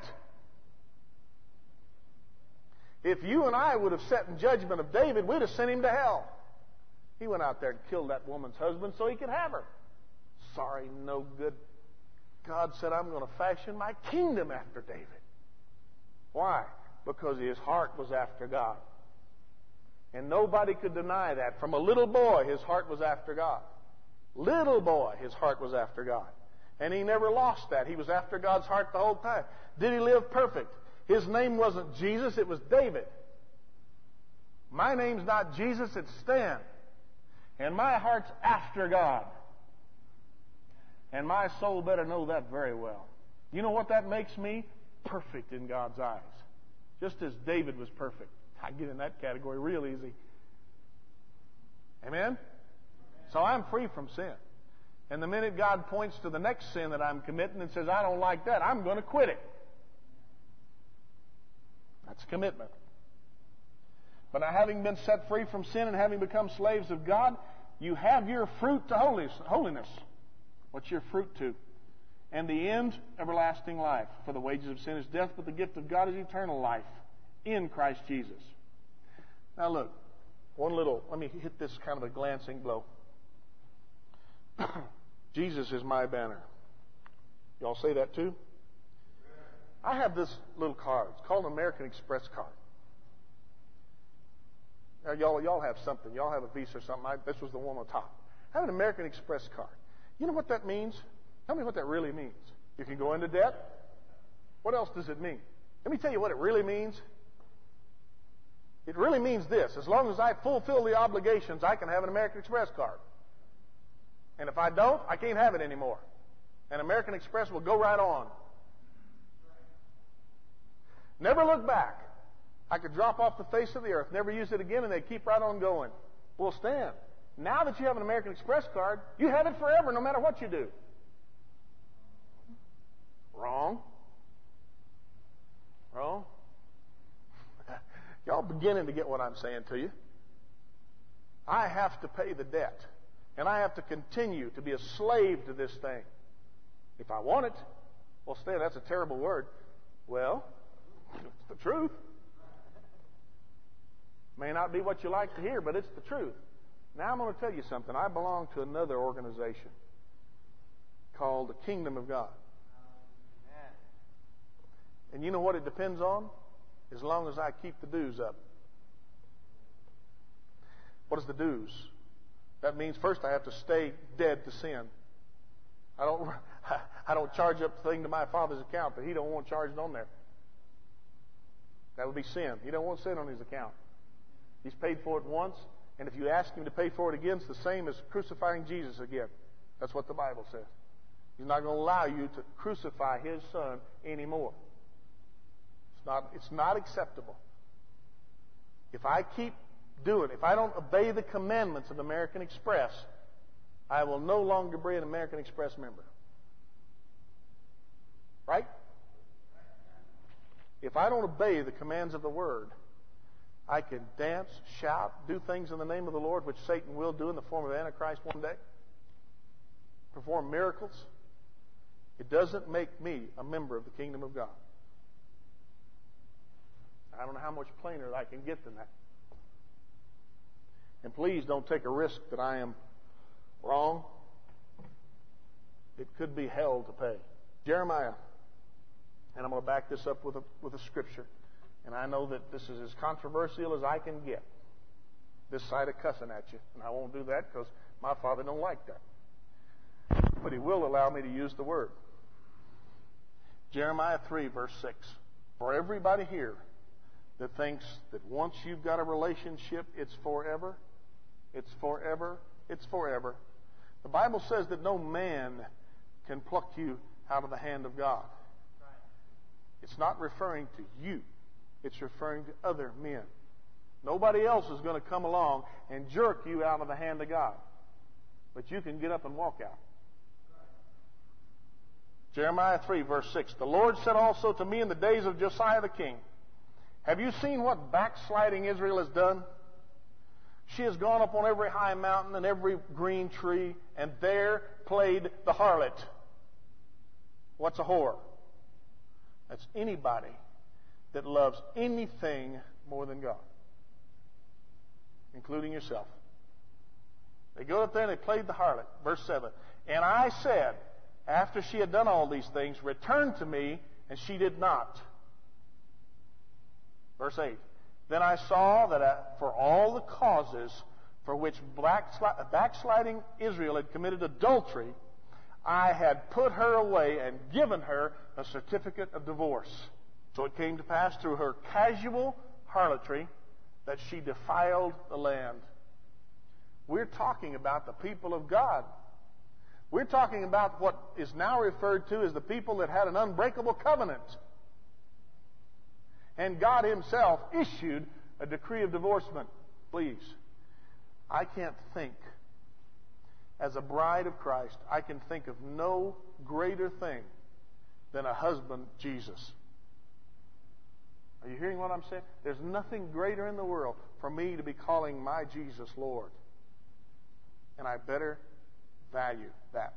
If you and I would have sat in judgment of David, we'd have sent him to hell. He went out there and killed that woman's husband so he could have her. Sorry, no good. God said, I'm going to fashion my kingdom after David. Why? Because his heart was after God. And nobody could deny that. From a little boy, his heart was after God. Little boy, his heart was after God. And he never lost that. He was after God's heart the whole time. Did he live perfect? His name wasn't Jesus, it was David. My name's not Jesus, it's Stan. And my heart's after God. And my soul better know that very well. You know what that makes me? Perfect in God's eyes. Just as David was perfect. I get in that category real easy. Amen? So I'm free from sin. And the minute God points to the next sin that I'm committing and says, I don't like that, I'm going to quit it. That's commitment. But now, having been set free from sin and having become slaves of God, you have your fruit to holiness. What's your fruit to? And the end, everlasting life. For the wages of sin is death, but the gift of God is eternal life in Christ Jesus. Now look, one little, let me hit this kind of a glancing blow. Jesus is my banner. Y'all say that too? I have this little card. It's called an American Express card. Now, y'all, y'all have something. Y'all have a Visa or something. I, this was the one on top. I have an American Express card. You know what that means? Tell me what that really means. You can go into debt. What else does it mean? Let me tell you what it really means. It really means this. As long as I fulfill the obligations, I can have an American Express card. And if I don't, I can't have it anymore. And American Express will go right on. Never look back. I could drop off the face of the earth, never use it again, and they keep right on going. Well, Stan, now that you have an American Express card, you have it forever, no matter what you do. Wrong. Wrong. Y'all beginning to get what I'm saying to you. I have to pay the debt. And I have to continue to be a slave to this thing. If I want it, well, Stan, that's a terrible word. Well, it's the truth. May not be what you like to hear, but it's the truth. Now I'm going to tell you something. I belong to another organization called the Kingdom of God. And you know what it depends on? As long as I keep the dues up. What is the dues? That means first I have to stay dead to sin. I don't I don't charge up the thing to my Father's account that He don't want charged on there. That would be sin. He don't want sin on His account. He's paid for it once, and if you ask Him to pay for it again, it's the same as crucifying Jesus again. That's what the Bible says. He's not going to allow you to crucify His Son anymore. It's not, it's not acceptable. If I keep doing it, if I don't obey the commandments of American Express, I will no longer be an American Express member. Right? If I don't obey the commands of the Word, I can dance, shout, do things in the name of the Lord, which Satan will do in the form of Antichrist one day. Perform miracles. It doesn't make me a member of the kingdom of God. I don't know how much plainer I can get than that. And please don't take a risk that I am wrong. It could be hell to pay. Jeremiah, and I'm going to back this up with a, with a scripture. And I know that this is as controversial as I can get. This side of cussing at you. And I won't do that because my Father don't like that. But He will allow me to use the word. Jeremiah three, verse six. For everybody here that thinks that once you've got a relationship, it's forever, it's forever, it's forever. The Bible says that no man can pluck you out of the hand of God. It's not referring to you. It's referring to other men. Nobody else is going to come along and jerk you out of the hand of God. But you can get up and walk out. Jeremiah three, verse six. The Lord said also to me in the days of Josiah the king, have you seen what backsliding Israel has done? She has gone up on every high mountain and every green tree, and there played the harlot. What's a whore? That's anybody that loves anything more than God, including yourself. They go up there and they played the harlot. Verse seven. And I said, after she had done all these things, return to me, and she did not. Verse eight. Then I saw that uh, for all the causes for which backsli- backsliding Israel had committed adultery, I had put her away and given her a certificate of divorce. So it came to pass through her casual harlotry that she defiled the land. We're talking about the people of God. We're talking about what is now referred to as the people that had an unbreakable covenant. And God Himself issued a decree of divorcement. Please, I can't think, as a bride of Christ, I can think of no greater thing than a husband, Jesus. Are you hearing what I'm saying? There's nothing greater in the world for me to be calling my Jesus Lord. And I better value that.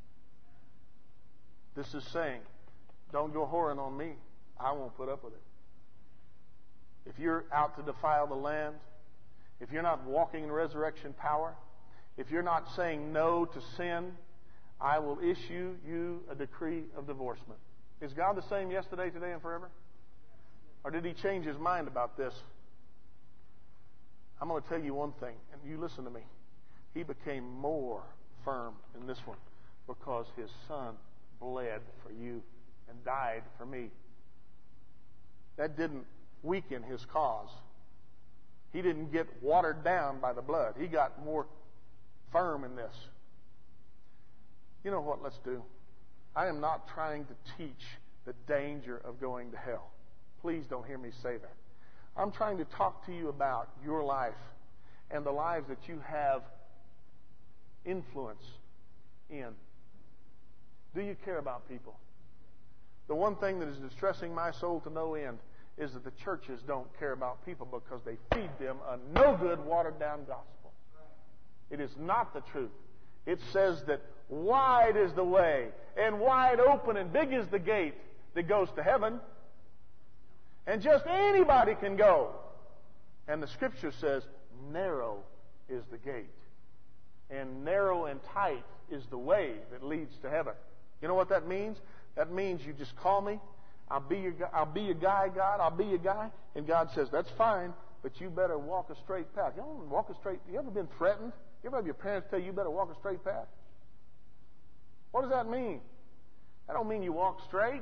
This is saying, don't go whoring on me. I won't put up with it. If you're out to defile the land, if you're not walking in resurrection power, if you're not saying no to sin, I will issue you a decree of divorcement. Is God the same yesterday, today, and forever? Or did He change His mind about this? I'm going to tell you one thing, and you listen to me. He became more firm in this one because His Son bled for you and died for me. That didn't weaken His cause. He didn't get watered down by the blood. He got more firm in this. You know what? Let's do. I am not trying to teach the danger of going to hell. Please don't hear me say that. I'm trying to talk to you about your life and the lives that you have influence in. Do you care about people? The one thing that is distressing my soul to no end is that the churches don't care about people because they feed them a no-good, watered-down gospel. It is not the truth. It says that wide is the way, and wide open and big is the gate that goes to heaven, and just anybody can go. And the Scripture says, narrow is the gate, and narrow and tight is the way that leads to heaven. You know what that means? That means you just call me. I'll be your I'll be your guy, God. I'll be your guy. And God says, that's fine, but you better walk a straight path. You don't walk a straight. You ever been threatened? You ever have your parents tell you you better walk a straight path? What does that mean? That don't mean you walk straight.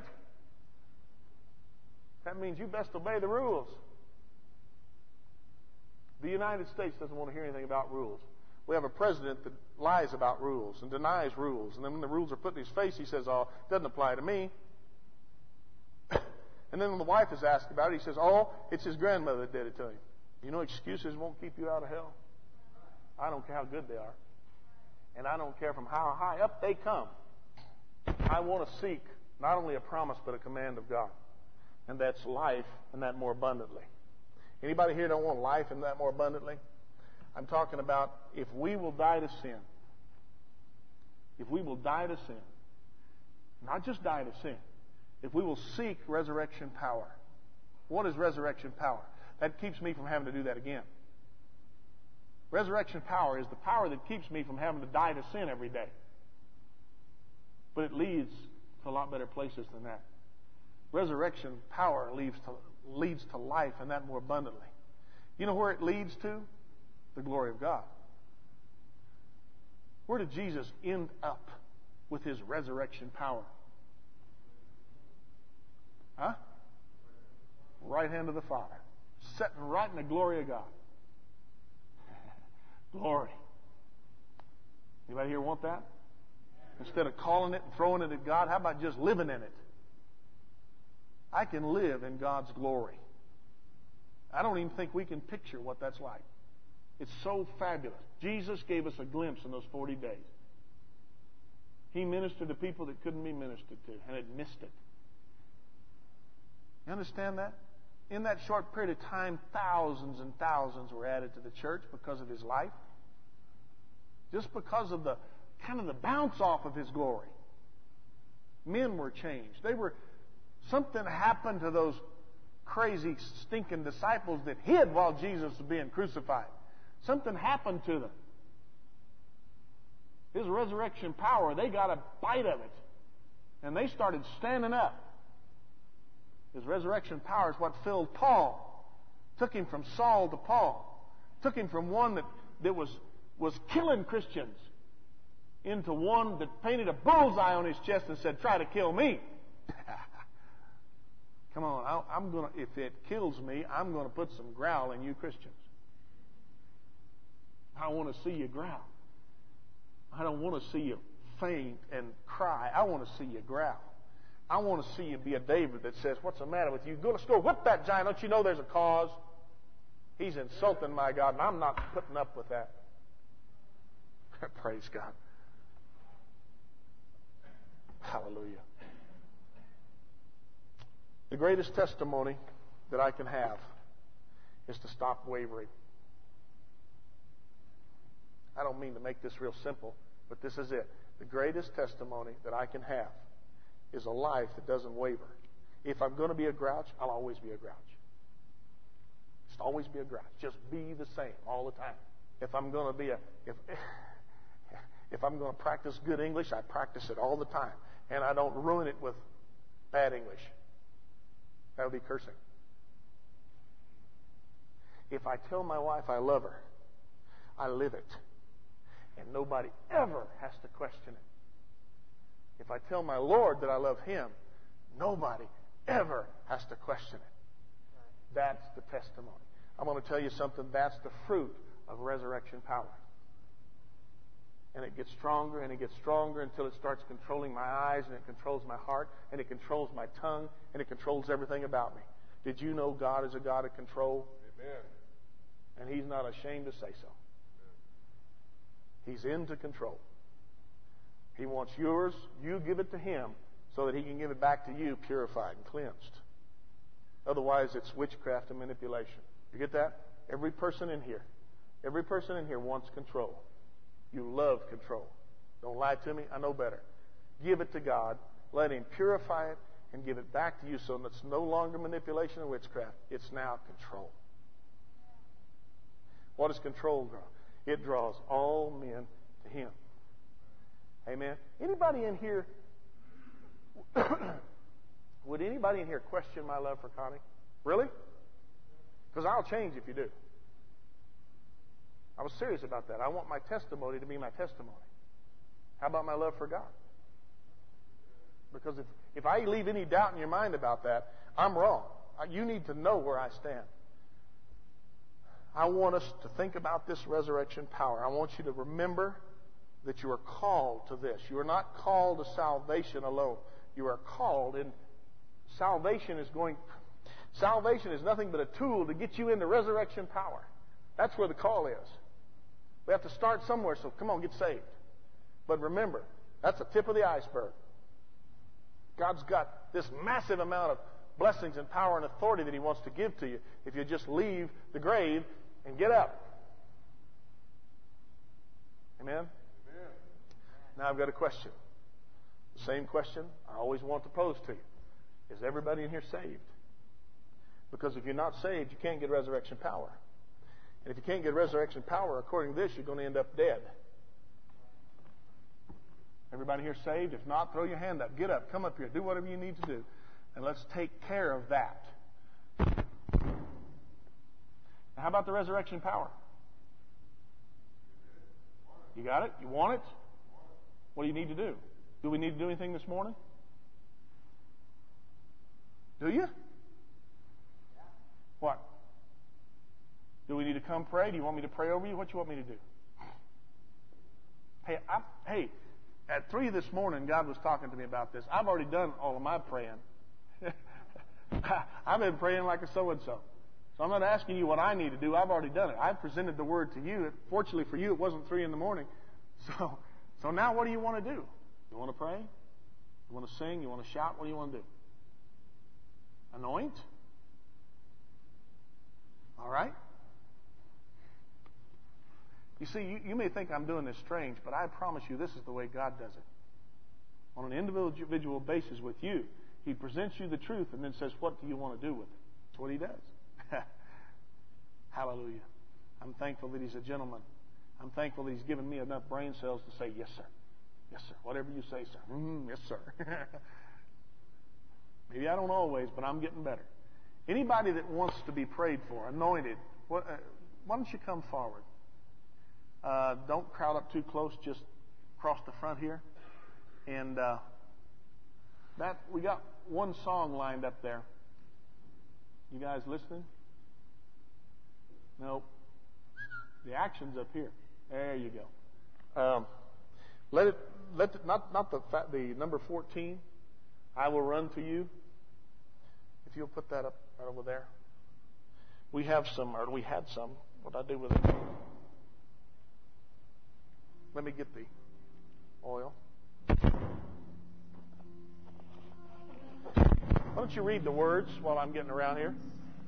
That means you best obey the rules. The United States doesn't want to hear anything about rules. We have a president that lies about rules and denies rules. And then when the rules are put in his face, he says, oh, it doesn't apply to me. And then when the wife is asked about it, he says, oh, it's his grandmother that did it to him. You know, excuses won't keep you out of hell. I don't care how good they are. And I don't care from how high up they come. I want to seek not only a promise, but a command of God. And that's life, and that more abundantly. Anybody here don't want life and that more abundantly? I'm talking about if we will die to sin. If we will die to sin. Not just die to sin. If we will seek resurrection power. What is resurrection power? That keeps me from having to do that again. Resurrection power is the power that keeps me from having to die to sin every day. But it leads to a lot better places than that. Resurrection power leads to, leads to life, and that more abundantly. You know where it leads to? The glory of God. Where did Jesus end up with His resurrection power? Huh? Right hand of the Father. Sitting right in the glory of God. Glory. Anybody here want that? Instead of calling it and throwing it at God, how about just living in it? I can live in God's glory. I don't even think we can picture what that's like. It's so fabulous. Jesus gave us a glimpse in those forty days. He ministered to people that couldn't be ministered to and had missed it. You understand that? In that short period of time, thousands and thousands were added to the church because of His life. Just because of the kind of the bounce off of His glory. Men were changed. They were something happened to those crazy, stinking disciples that hid while Jesus was being crucified. Something happened to them. His resurrection power, they got a bite of it. And they started standing up. His resurrection power is what filled Paul. Took him from Saul to Paul. Took him from one that, that was, was killing Christians into one that painted a bullseye on his chest and said, try to kill me. Come on, I, I'm gonna. If it kills me, I'm going to put some growl in you Christians. I want to see you growl. I don't want to see you faint and cry. I want to see you growl. I want to see you be a David that says, what's the matter with you? Go, let's go whip that giant. Don't you know there's a cause? He's insulting my God, and I'm not putting up with that. Praise God. Hallelujah. The greatest testimony that I can have is to stop wavering. I don't mean to make this real simple, but this is it. The greatest testimony that I can have is a life that doesn't waver. If I'm going to be a grouch, I'll always be a grouch. Just always be a grouch. Just be the same all the time. If I'm going to be a if if I'm going to practice good English, I practice it all the time, and I don't ruin it with bad English. That would be cursing. If I tell my wife I love her, I live it. And nobody ever has to question it. If I tell my Lord that I love Him, nobody ever has to question it. That's the testimony. I'm going to tell you something. That's the fruit of resurrection power. And it gets stronger and it gets stronger until it starts controlling my eyes and it controls my heart and it controls my tongue and it controls everything about me. Did you know God is a God of control? Amen. And He's not ashamed to say so. He's into control. He wants yours. You give it to Him so that He can give it back to you purified and cleansed. Otherwise, it's witchcraft and manipulation. You get that? Every person in here, every person in here wants control. You love control. Don't lie to me. I know better. Give it to God. Let Him purify it and give it back to you so that it's no longer manipulation or witchcraft. It's now control. What does control draw? It draws all men to Him. Amen. Anybody in here, would anybody in here question my love for Connie? Really? Because I'll change if you do. I was serious about that. I want my testimony to be my testimony. How about my love for God? Because if, if I leave any doubt in your mind about that, I'm wrong. You need to know where I stand. I want us to think about this resurrection power. I want you to remember that you are called to this. You are not called to salvation alone. You are called, and salvation is going. Salvation is nothing but a tool to get you into resurrection power. That's where the call is. We have to start somewhere, so come on, get saved. But remember, that's the tip of the iceberg. God's got this massive amount of blessings and power and authority that He wants to give to you if you just leave the grave and get up. Amen? Amen. Now I've got a question. The same question I always want to pose to you. Is everybody in here saved? Because if you're not saved, you can't get resurrection power. And if you can't get resurrection power, according to this, you're going to end up dead. Everybody here saved? If not, throw your hand up. Get up. Come up here. Do whatever you need to do. And let's take care of that. Now, how about the resurrection power? You got it? You want it? What do you need to do? Do we need to do anything this morning? Do you? What? Do we need to come pray? Do you want me to pray over you? What do you want me to do? Hey, I, hey, at three this morning, God was talking to me about this. I've already done all of my praying. I've been praying like a so-and-so. So I'm not asking you what I need to do. I've already done it. I've presented the word to you. Fortunately for you, it wasn't three in the morning. So, so now what do you want to do? You want to pray? You want to sing? You want to shout? What do you want to do? Anoint? All right? You see, you, you may think I'm doing this strange, but I promise you this is the way God does it. On an individual basis with you, He presents you the truth and then says, what do you want to do with it? That's what He does. Hallelujah. I'm thankful that He's a gentleman. I'm thankful that He's given me enough brain cells to say, yes, sir. Yes, sir. Whatever you say, sir. Mm, yes, sir. Maybe I don't always, but I'm getting better. Anybody that wants to be prayed for, anointed, what, uh, why don't you come forward? Uh, don't crowd up too close. Just cross the front here. And uh, that we got one song lined up there. You guys listening? Nope. The action's up here. There you go. Um, let it let the, not not the the number fourteen. I will run to you. If you'll put that up right over there. We have some, or we had some. What did I do with it? Let me get the oil. Why don't you read the words while I'm getting around here?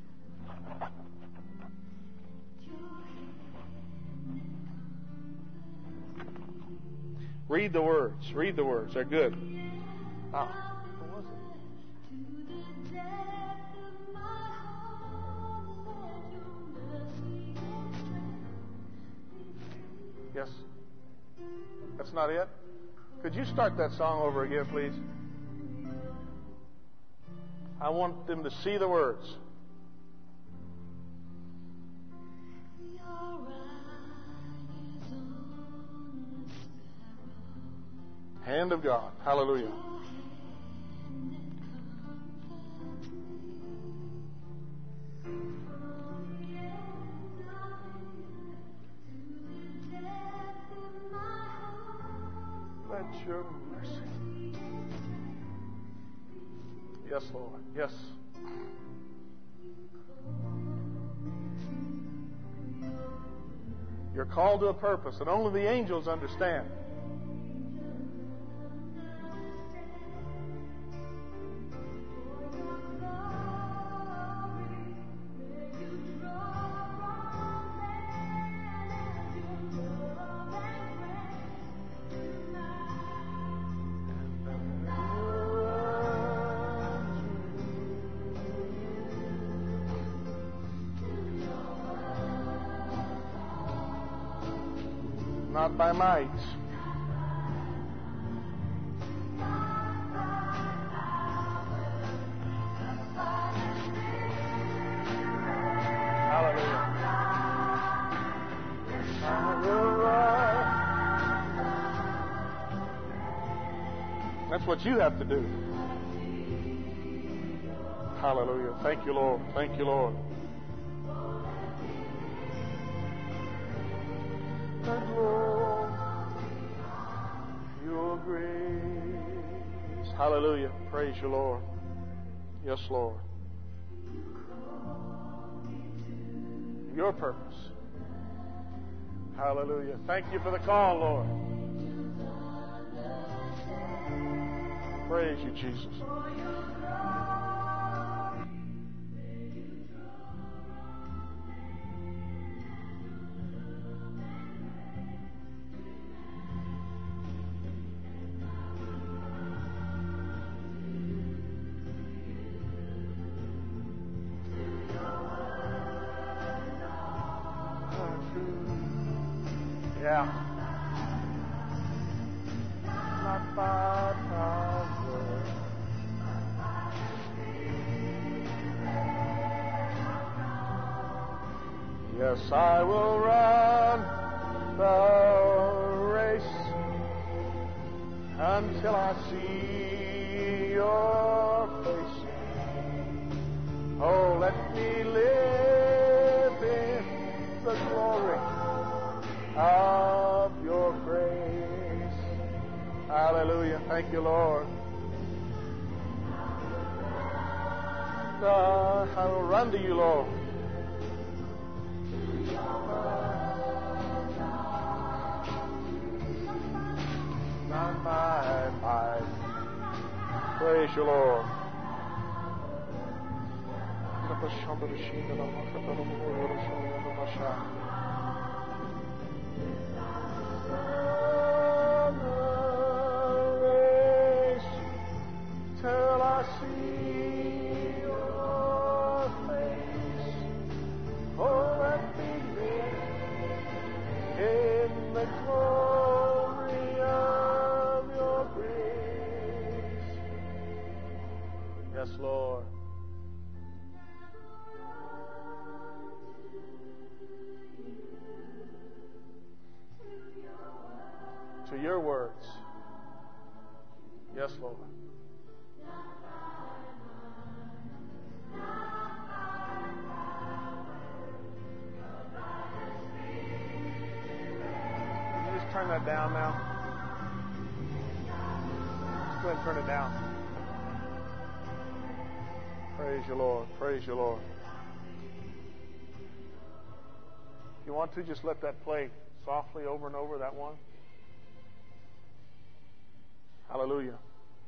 Read the words. Read the words. They're good. Ah, what was it? Yes. That's not it? Could you start that song over again, please? I want them to see the words. Hand of God. Hallelujah. Let your mercy. Yes, Lord. Yes. You're called to a purpose that only the angels understand. Not by might. Hallelujah. That's what you have to do. Hallelujah. Thank you, Lord. Thank you, Lord. Your grace. Hallelujah. Praise you, Lord. Yes, Lord. Your purpose. Hallelujah. Thank you for the call, Lord. Praise you, Jesus. Yeah. Not by power. Yes, I will run the race until I see your face. Oh, let me live in the glory of your grace. Hallelujah. Thank you, Lord. Uh, I will run to you, Lord. Not by might. Praise you, Lord. Till I see your face, oh, let me live in the glory of your grace. Yes, Lord. To your words. Yes, Lord. Can you just turn that down now? go ahead and turn it down. Praise you, Lord. Praise you, Lord. If you want to, just let that play softly over and over, that one. Hallelujah.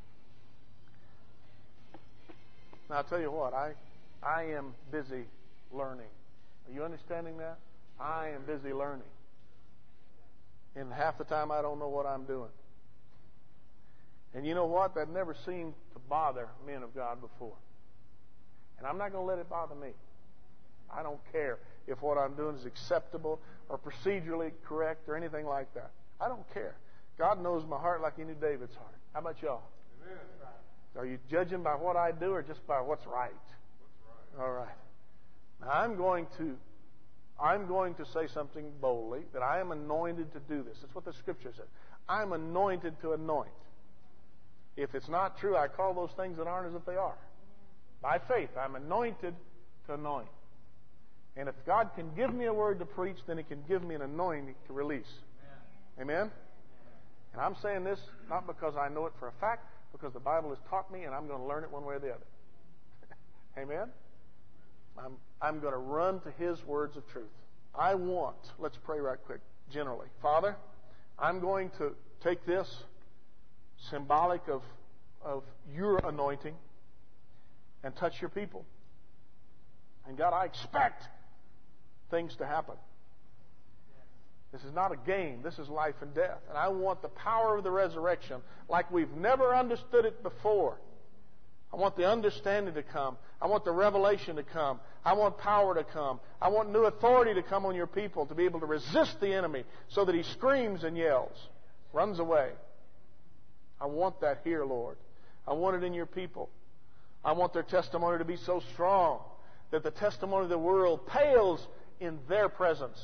Now, I'll tell you what, I, I am busy learning. Are you understanding that? I am busy learning. And half the time I don't know what I'm doing. And you know what? That never seemed to bother men of God before. And I'm not going to let it bother me. I don't care if what I'm doing is acceptable or procedurally correct or anything like that. I don't care. God knows my heart like He knew David's heart. How about y'all? Amen. Are you judging by what I do or just by what's right? What's right? All right. Now I'm going to I'm going to say something boldly, that I am anointed to do this. That's what the Scripture says. I'm anointed to anoint. If it's not true, I call those things that aren't as if they are. By faith, I'm anointed to anoint. And if God can give me a word to preach, then He can give me an anointing to release. Amen? Amen? And I'm saying this not because I know it for a fact, because the Bible has taught me and I'm going to learn it one way or the other. Amen? I'm, I'm going to run to His words of truth. I want, let's pray right quick, generally. Father, I'm going to take this symbolic of, of your anointing and touch your people. And God, I expect things to happen. This is not a game. This is life and death. And I want the power of the resurrection like we've never understood it before. I want the understanding to come. I want the revelation to come. I want power to come. I want new authority to come on your people to be able to resist the enemy so that he screams and yells, runs away. I want that here, Lord. I want it in your people. I want their testimony to be so strong that the testimony of the world pales in their presence.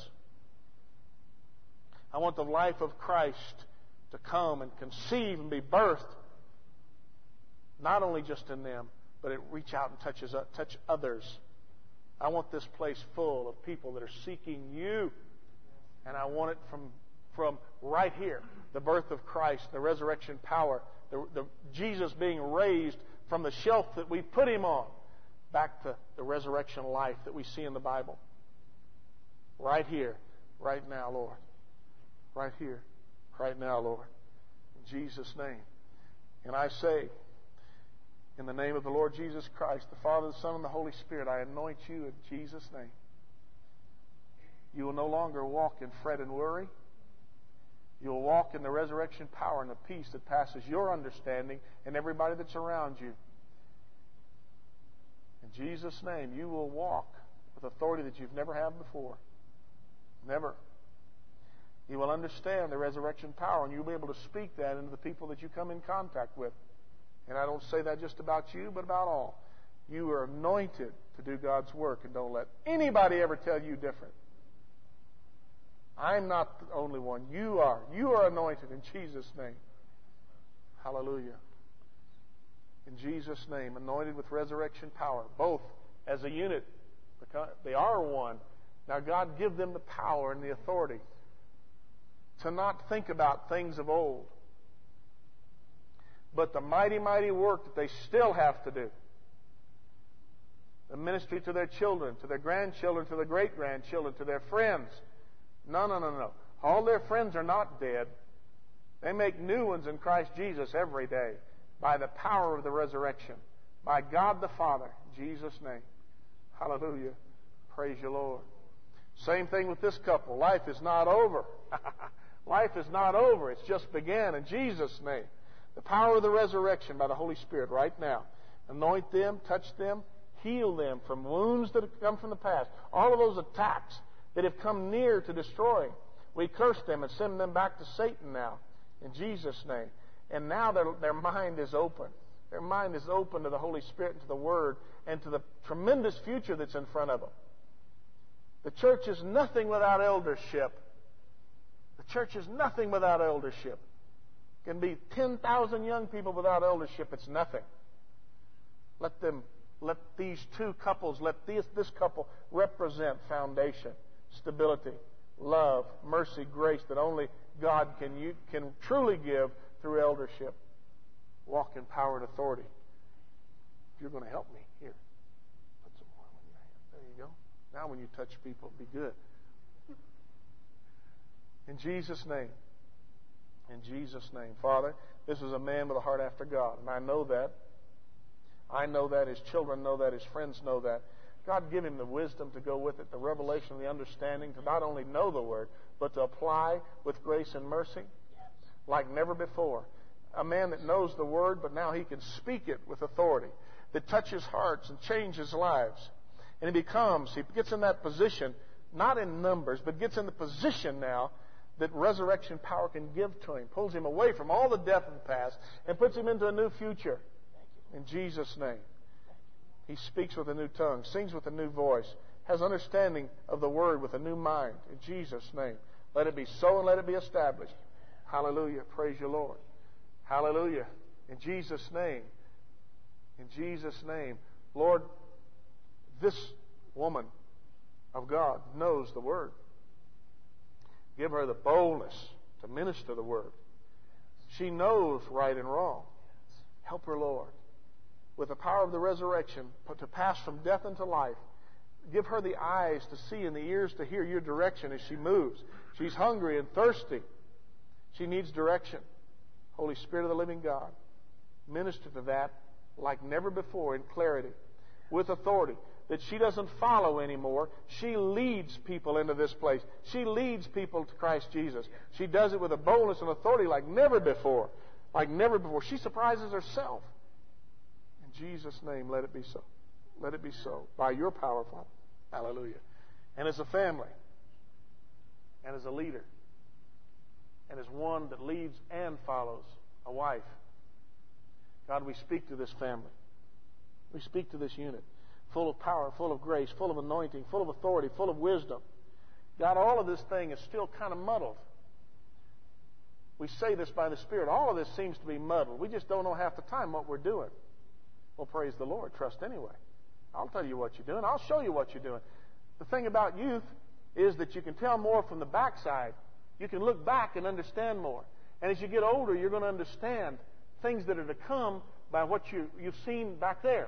I want the life of Christ to come and conceive and be birthed, not only just in them, but it reach out and touches touch others. I want this place full of people that are seeking you, and I want it from from right here, the birth of Christ, the resurrection power, the, the Jesus being raised from the shelf that we put Him on, back to the resurrection life that we see in the Bible. Right here, right now, Lord. Right here, right now, Lord. In Jesus' name. And I say, in the name of the Lord Jesus Christ, the Father, the Son, and the Holy Spirit, I anoint you in Jesus' name. You will no longer walk in fret and worry. You will walk in the resurrection power and the peace that passes your understanding and everybody that's around you. In Jesus' name, you will walk with authority that you've never had before. Never. You will understand the resurrection power, and you'll be able to speak that into the people that you come in contact with. And I don't say that just about you, but about all. You are anointed to do God's work, and don't let anybody ever tell you different. I'm not the only one. You are. You are anointed in Jesus' name. Hallelujah. In Jesus' name, anointed with resurrection power, both as a unit. Because they are one. Now, God, give them the power and the authority to not think about things of old, but the mighty, mighty work that they still have to do. The ministry to their children, to their grandchildren, to their great-grandchildren, to their friends. No, no, no, no. All their friends are not dead. They make new ones in Christ Jesus every day by the power of the resurrection. By God the Father, in Jesus' name. Hallelujah. Praise you, Lord. Same thing with this couple. Life is not over. Life is not over. It's just began in Jesus' name. The power of the resurrection by the Holy Spirit right now. Anoint them, touch them, heal them from wounds that have come from the past. All of those attacks that have come near to destroy. We curse them and send them back to Satan now in Jesus' name. And now their, their mind is open. Their mind is open to the Holy Spirit and to the Word and to the tremendous future that's in front of them. The church is nothing without eldership. The church is nothing without eldership. It can be ten thousand young people without eldership. It's nothing. Let them, let these two couples, let this, this couple represent foundation, stability, love, mercy, grace that only God can, you, can truly give through eldership. walk in power and authority. If you're going to help me, here, put some oil in your hand. There you go. Now when you touch people, be good. In Jesus' name. In Jesus' name. Father, this is a man with a heart after God, and I know that. I know that. His children know that. His friends know that. God, give him the wisdom to go with it, the revelation, the understanding to not only know the Word, but to apply with grace and mercy like never before. A man that knows the Word, but now he can speak it with authority, that touches hearts and changes lives. And he becomes, he gets in that position, not in numbers, but gets in the position now that resurrection power can give to him, pulls him away from all the death of the past, and puts him into a new future. In Jesus' name. He speaks with a new tongue, sings with a new voice, has understanding of the Word with a new mind. In Jesus' name. Let it be so and let it be established. Hallelujah. Praise you, Lord. Hallelujah. In Jesus' name. In Jesus' name. Lord, this woman of God knows the Word. Give her the boldness to minister the Word. She knows right and wrong. Help her, Lord, with the power of the resurrection, to pass from death into life. Give her the eyes to see and the ears to hear your direction as she moves. She's hungry and thirsty. She needs direction. Holy Spirit of the living God, minister to that like never before in clarity, with authority, that she doesn't follow anymore. She leads people into this place. She leads people to Christ Jesus. She does it with a boldness and authority like never before. Like never before. She surprises herself. In Jesus' name, let it be so. Let it be so. By your power, Father. Hallelujah. And as a family, and as a leader, and as one that leads and follows, a wife, God, we speak to this family. We speak to this unit, full of power, full of grace, full of anointing, full of authority, full of wisdom. God, all of this thing is still kind of muddled. We say this by the Spirit. All of this seems to be muddled. We just don't know half the time what we're doing. Well, praise the Lord. Trust anyway. I'll tell you what you're doing. I'll show you what you're doing. The thing about youth is that you can tell more from the backside. You can look back and understand more. And as you get older, you're going to understand things that are to come by what you, you've seen back there.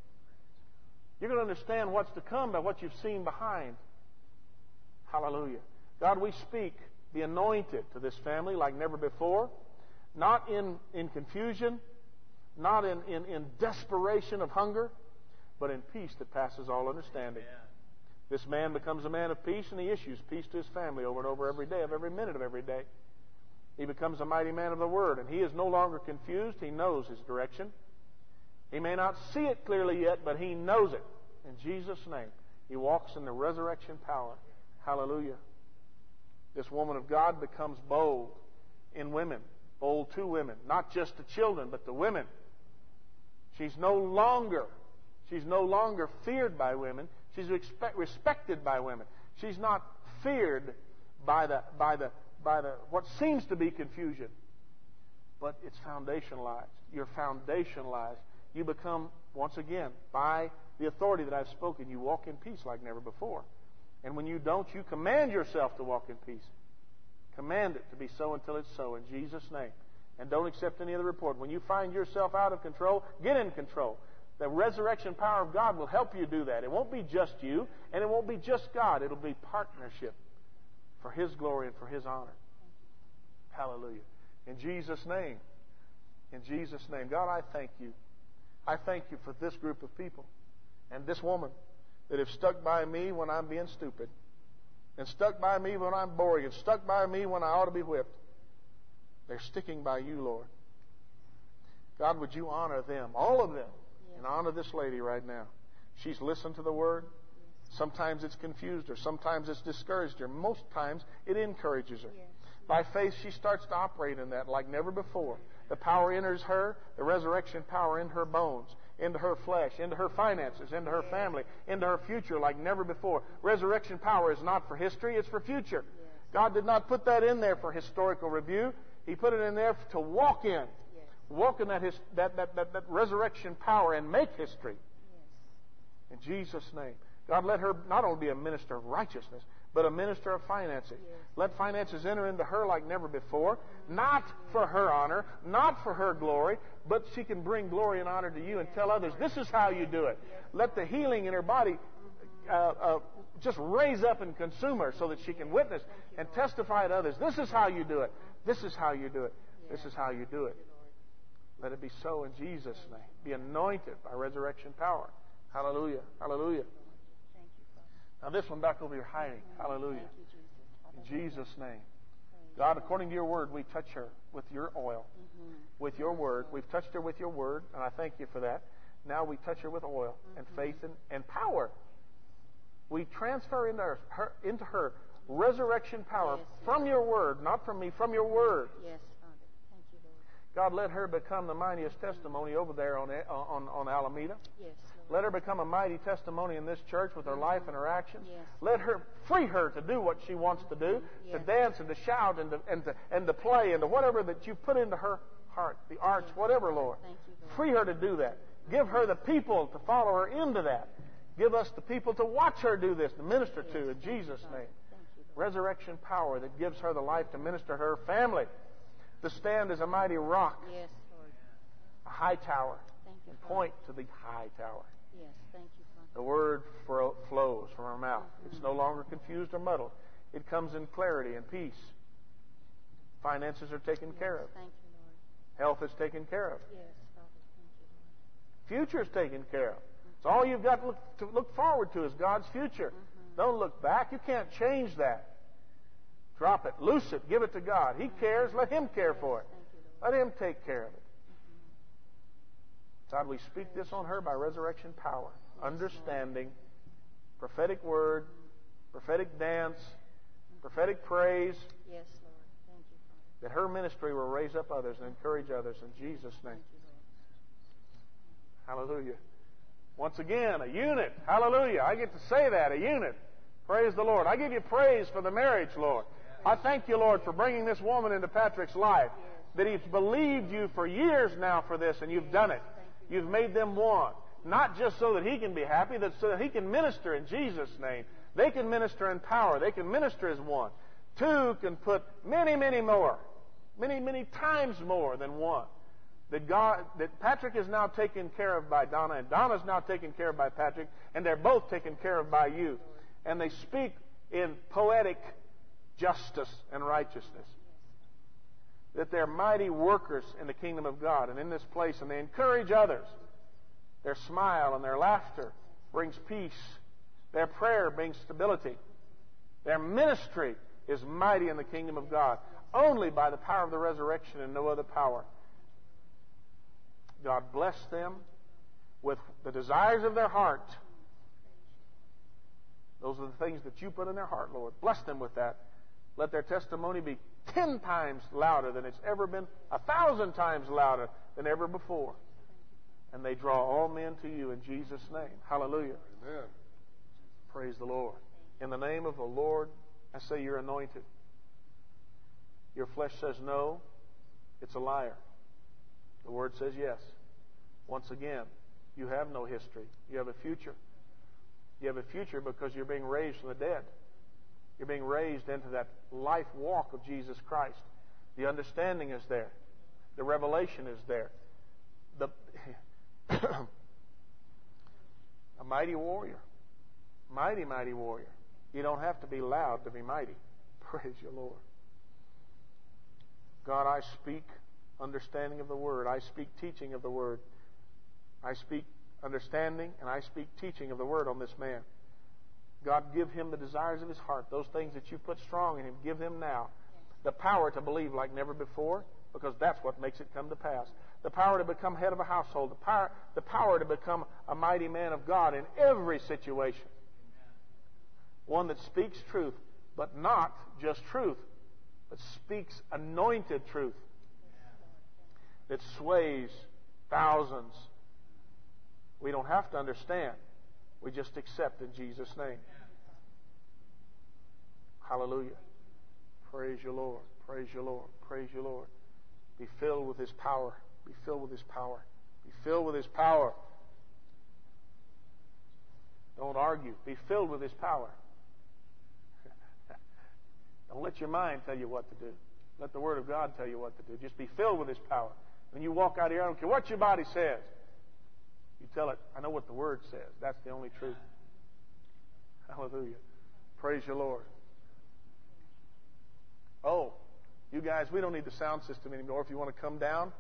You're going to understand what's to come by what you've seen behind. Hallelujah. God, we speak the anointed to this family like never before. Not in, in confusion, not in, in, in desperation of hunger, but in peace that passes all understanding. Amen. This man becomes a man of peace, and he issues peace to his family over and over every day, of every minute of every day. He becomes a mighty man of the Word, and he is no longer confused. He knows his direction. He may not see it clearly yet, but he knows it. In Jesus' name, he walks in the resurrection power. Hallelujah. This woman of God becomes bold in women, bold to women, not just to children, but to women. She's no longer, she's no longer feared by women. She's respect, respected by women. She's not feared by the by the by the what seems to be confusion, but it's foundationalized. Your foundationalized. You become, once again, by the authority that I've spoken, you walk in peace like never before. And when you don't, you command yourself to walk in peace. Command it to be so until it's so, in Jesus' name. And don't accept any other report. When you find yourself out of control, get in control. The resurrection power of God will help you do that. It won't be just you, and it won't be just God. It'll be partnership for His glory and for His honor. Hallelujah. In Jesus' name. In Jesus' name. God, I thank you. I thank you for this group of people and this woman that have stuck by me when I'm being stupid, and stuck by me when I'm boring, and stuck by me when I ought to be whipped. They're sticking by you, Lord. God, would you honor them, all of them, yes. And honor this lady right now. She's listened to the Word. Yes. Sometimes it's confused her. Sometimes it's discouraged her. Most times it encourages her. Yes. By faith, she starts to operate in that like never before. The power enters her, the resurrection power in her bones, into her flesh, into her finances, into her family, into her future like never before. Resurrection power is not for history, it's for future. God did not put that in there for historical review. He put it in there to walk in. Walk in that, his, that, that, that, that resurrection power and make history. In Jesus' name. God, let her not only be a minister of righteousness, but a minister of finances. Yes. Let finances enter into her like never before, not for her honor, not for her glory, but she can bring glory and honor to you and tell others, this is how you do it. Let the healing in her body uh, uh, just raise up and consume her so that she can witness and testify to others. This is how you do it. This is how you do it. This is how you do it. Let it be so in Jesus' name. Be anointed by resurrection power. Hallelujah. Hallelujah. Thank you, Father. Now this one back over your hiding. Hallelujah. Thank you, Jesus. In Jesus' name. God, according to your word, we touch her with your oil. Mm-hmm. With your word. We've touched her with your word, and I thank you for that. Now we touch her with oil and faith and, and power. We transfer into her, her, into her resurrection power Yes, from your word, not from me, from your word. Yes, Father. Thank you, Lord. God, let her become the mightiest testimony over there on, on, on Alameda. Yes, Lord. Let her become a mighty testimony in this church with her life and her actions. Yes. Let her free her to do what she wants to do, Yes. to dance and to shout and to, and to and to play and to whatever that you put into her heart, the arts, Yes. whatever, Lord. Thank you, Lord. Free her to do that. Give her the people to follow her into that. Give us the people to watch her do this, to minister Yes. to in Thank you, Jesus' Father. name. Thank you, Lord. Resurrection power that gives her the life to minister to her family, to stand as a mighty rock, Yes, Lord. a high tower, Thank you, and Father. point to the high tower. Yes, thank you, Father. The word fro- flows from her mouth. It's no longer confused or muddled. It comes in clarity and peace. Finances are taken care of. Thank you, Lord. Health is taken care of. Yes, Father. Thank you, Lord. Future is taken care of. So all you've got to look, to look forward to is God's future. Mm-hmm. Don't look back. You can't change that. Drop it. Loose it. Give it to God. He cares. Let Him care for it. Thank you, Lord. Let Him take care of it. God, we speak this on her by resurrection power, understanding, prophetic word, prophetic dance, prophetic praise, Yes, Lord. Thank you, Father. that her ministry will raise up others and encourage others in Jesus' name. Thank you, Lord. Hallelujah. Once again, a unit. Hallelujah. I get to say that, a unit. Praise the Lord. I give you praise for the marriage, Lord. I thank you, Lord, for bringing this woman into Patrick's life, that he's believed you for years now for this, and you've done it. You've made them one. Not just so that he can be happy, but so that he can minister in Jesus' name. They can minister in power. They can minister as one. Two can put many, many more. Many, many times more than one. That God, that Patrick is now taken care of by Donna, and Donna is now taken care of by Patrick, and they're both taken care of by you. And they speak in poetic justice and righteousness. That they're mighty workers in the kingdom of God and in this place, and they encourage others. Their smile and their laughter brings peace. Their prayer brings stability. Their ministry is mighty in the kingdom of God, only by the power of the resurrection and no other power. God bless them with the desires of their heart. Those are the things that you put in their heart, Lord. Bless them with that. Let their testimony be ten times louder than it's ever been, a thousand times louder than ever before. And they draw all men to you in Jesus' name. Hallelujah. Amen. Praise the Lord. In the name of the Lord, I say you're anointed. Your flesh says no. It's a liar. The Word says yes. Once again, you have no history. You have a future. You have a future because you're being raised from the dead. You're being raised into that life walk of Jesus Christ. The understanding is there. The revelation is there. The a mighty warrior. Mighty, mighty warrior. You don't have to be loud to be mighty. Praise you, Lord. God, I speak understanding of the Word. I speak teaching of the Word. I speak understanding and I speak teaching of the Word on this man. God, give him the desires of his heart. Those things that you put strong in him, give him now. The power to believe like never before, because that's what makes it come to pass. The power to become head of a household. The power, the power to become a mighty man of God in every situation. One that speaks truth, but not just truth, but speaks anointed truth that sways thousands. We don't have to understand. We just accept in Jesus' name. Hallelujah. Praise you, Lord. Praise you, Lord. Praise you, Lord. Be filled with His power. Be filled with His power. Be filled with His power. Don't argue. Be filled with His power. Don't let your mind tell you what to do. Let the Word of God tell you what to do. Just be filled with His power. When you walk out here, I don't care what your body says. You tell it, I know what the Word says. That's the only truth. Hallelujah. Praise your Lord. Oh, you guys, we don't need the sound system anymore. If you want to come down.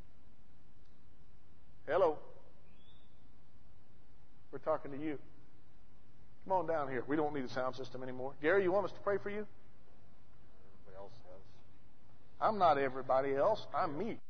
Hello. We're talking to you. Come on down here. We don't need a sound system anymore. Gary, you want us to pray for you? Everybody else has. I'm not everybody else. I'm me.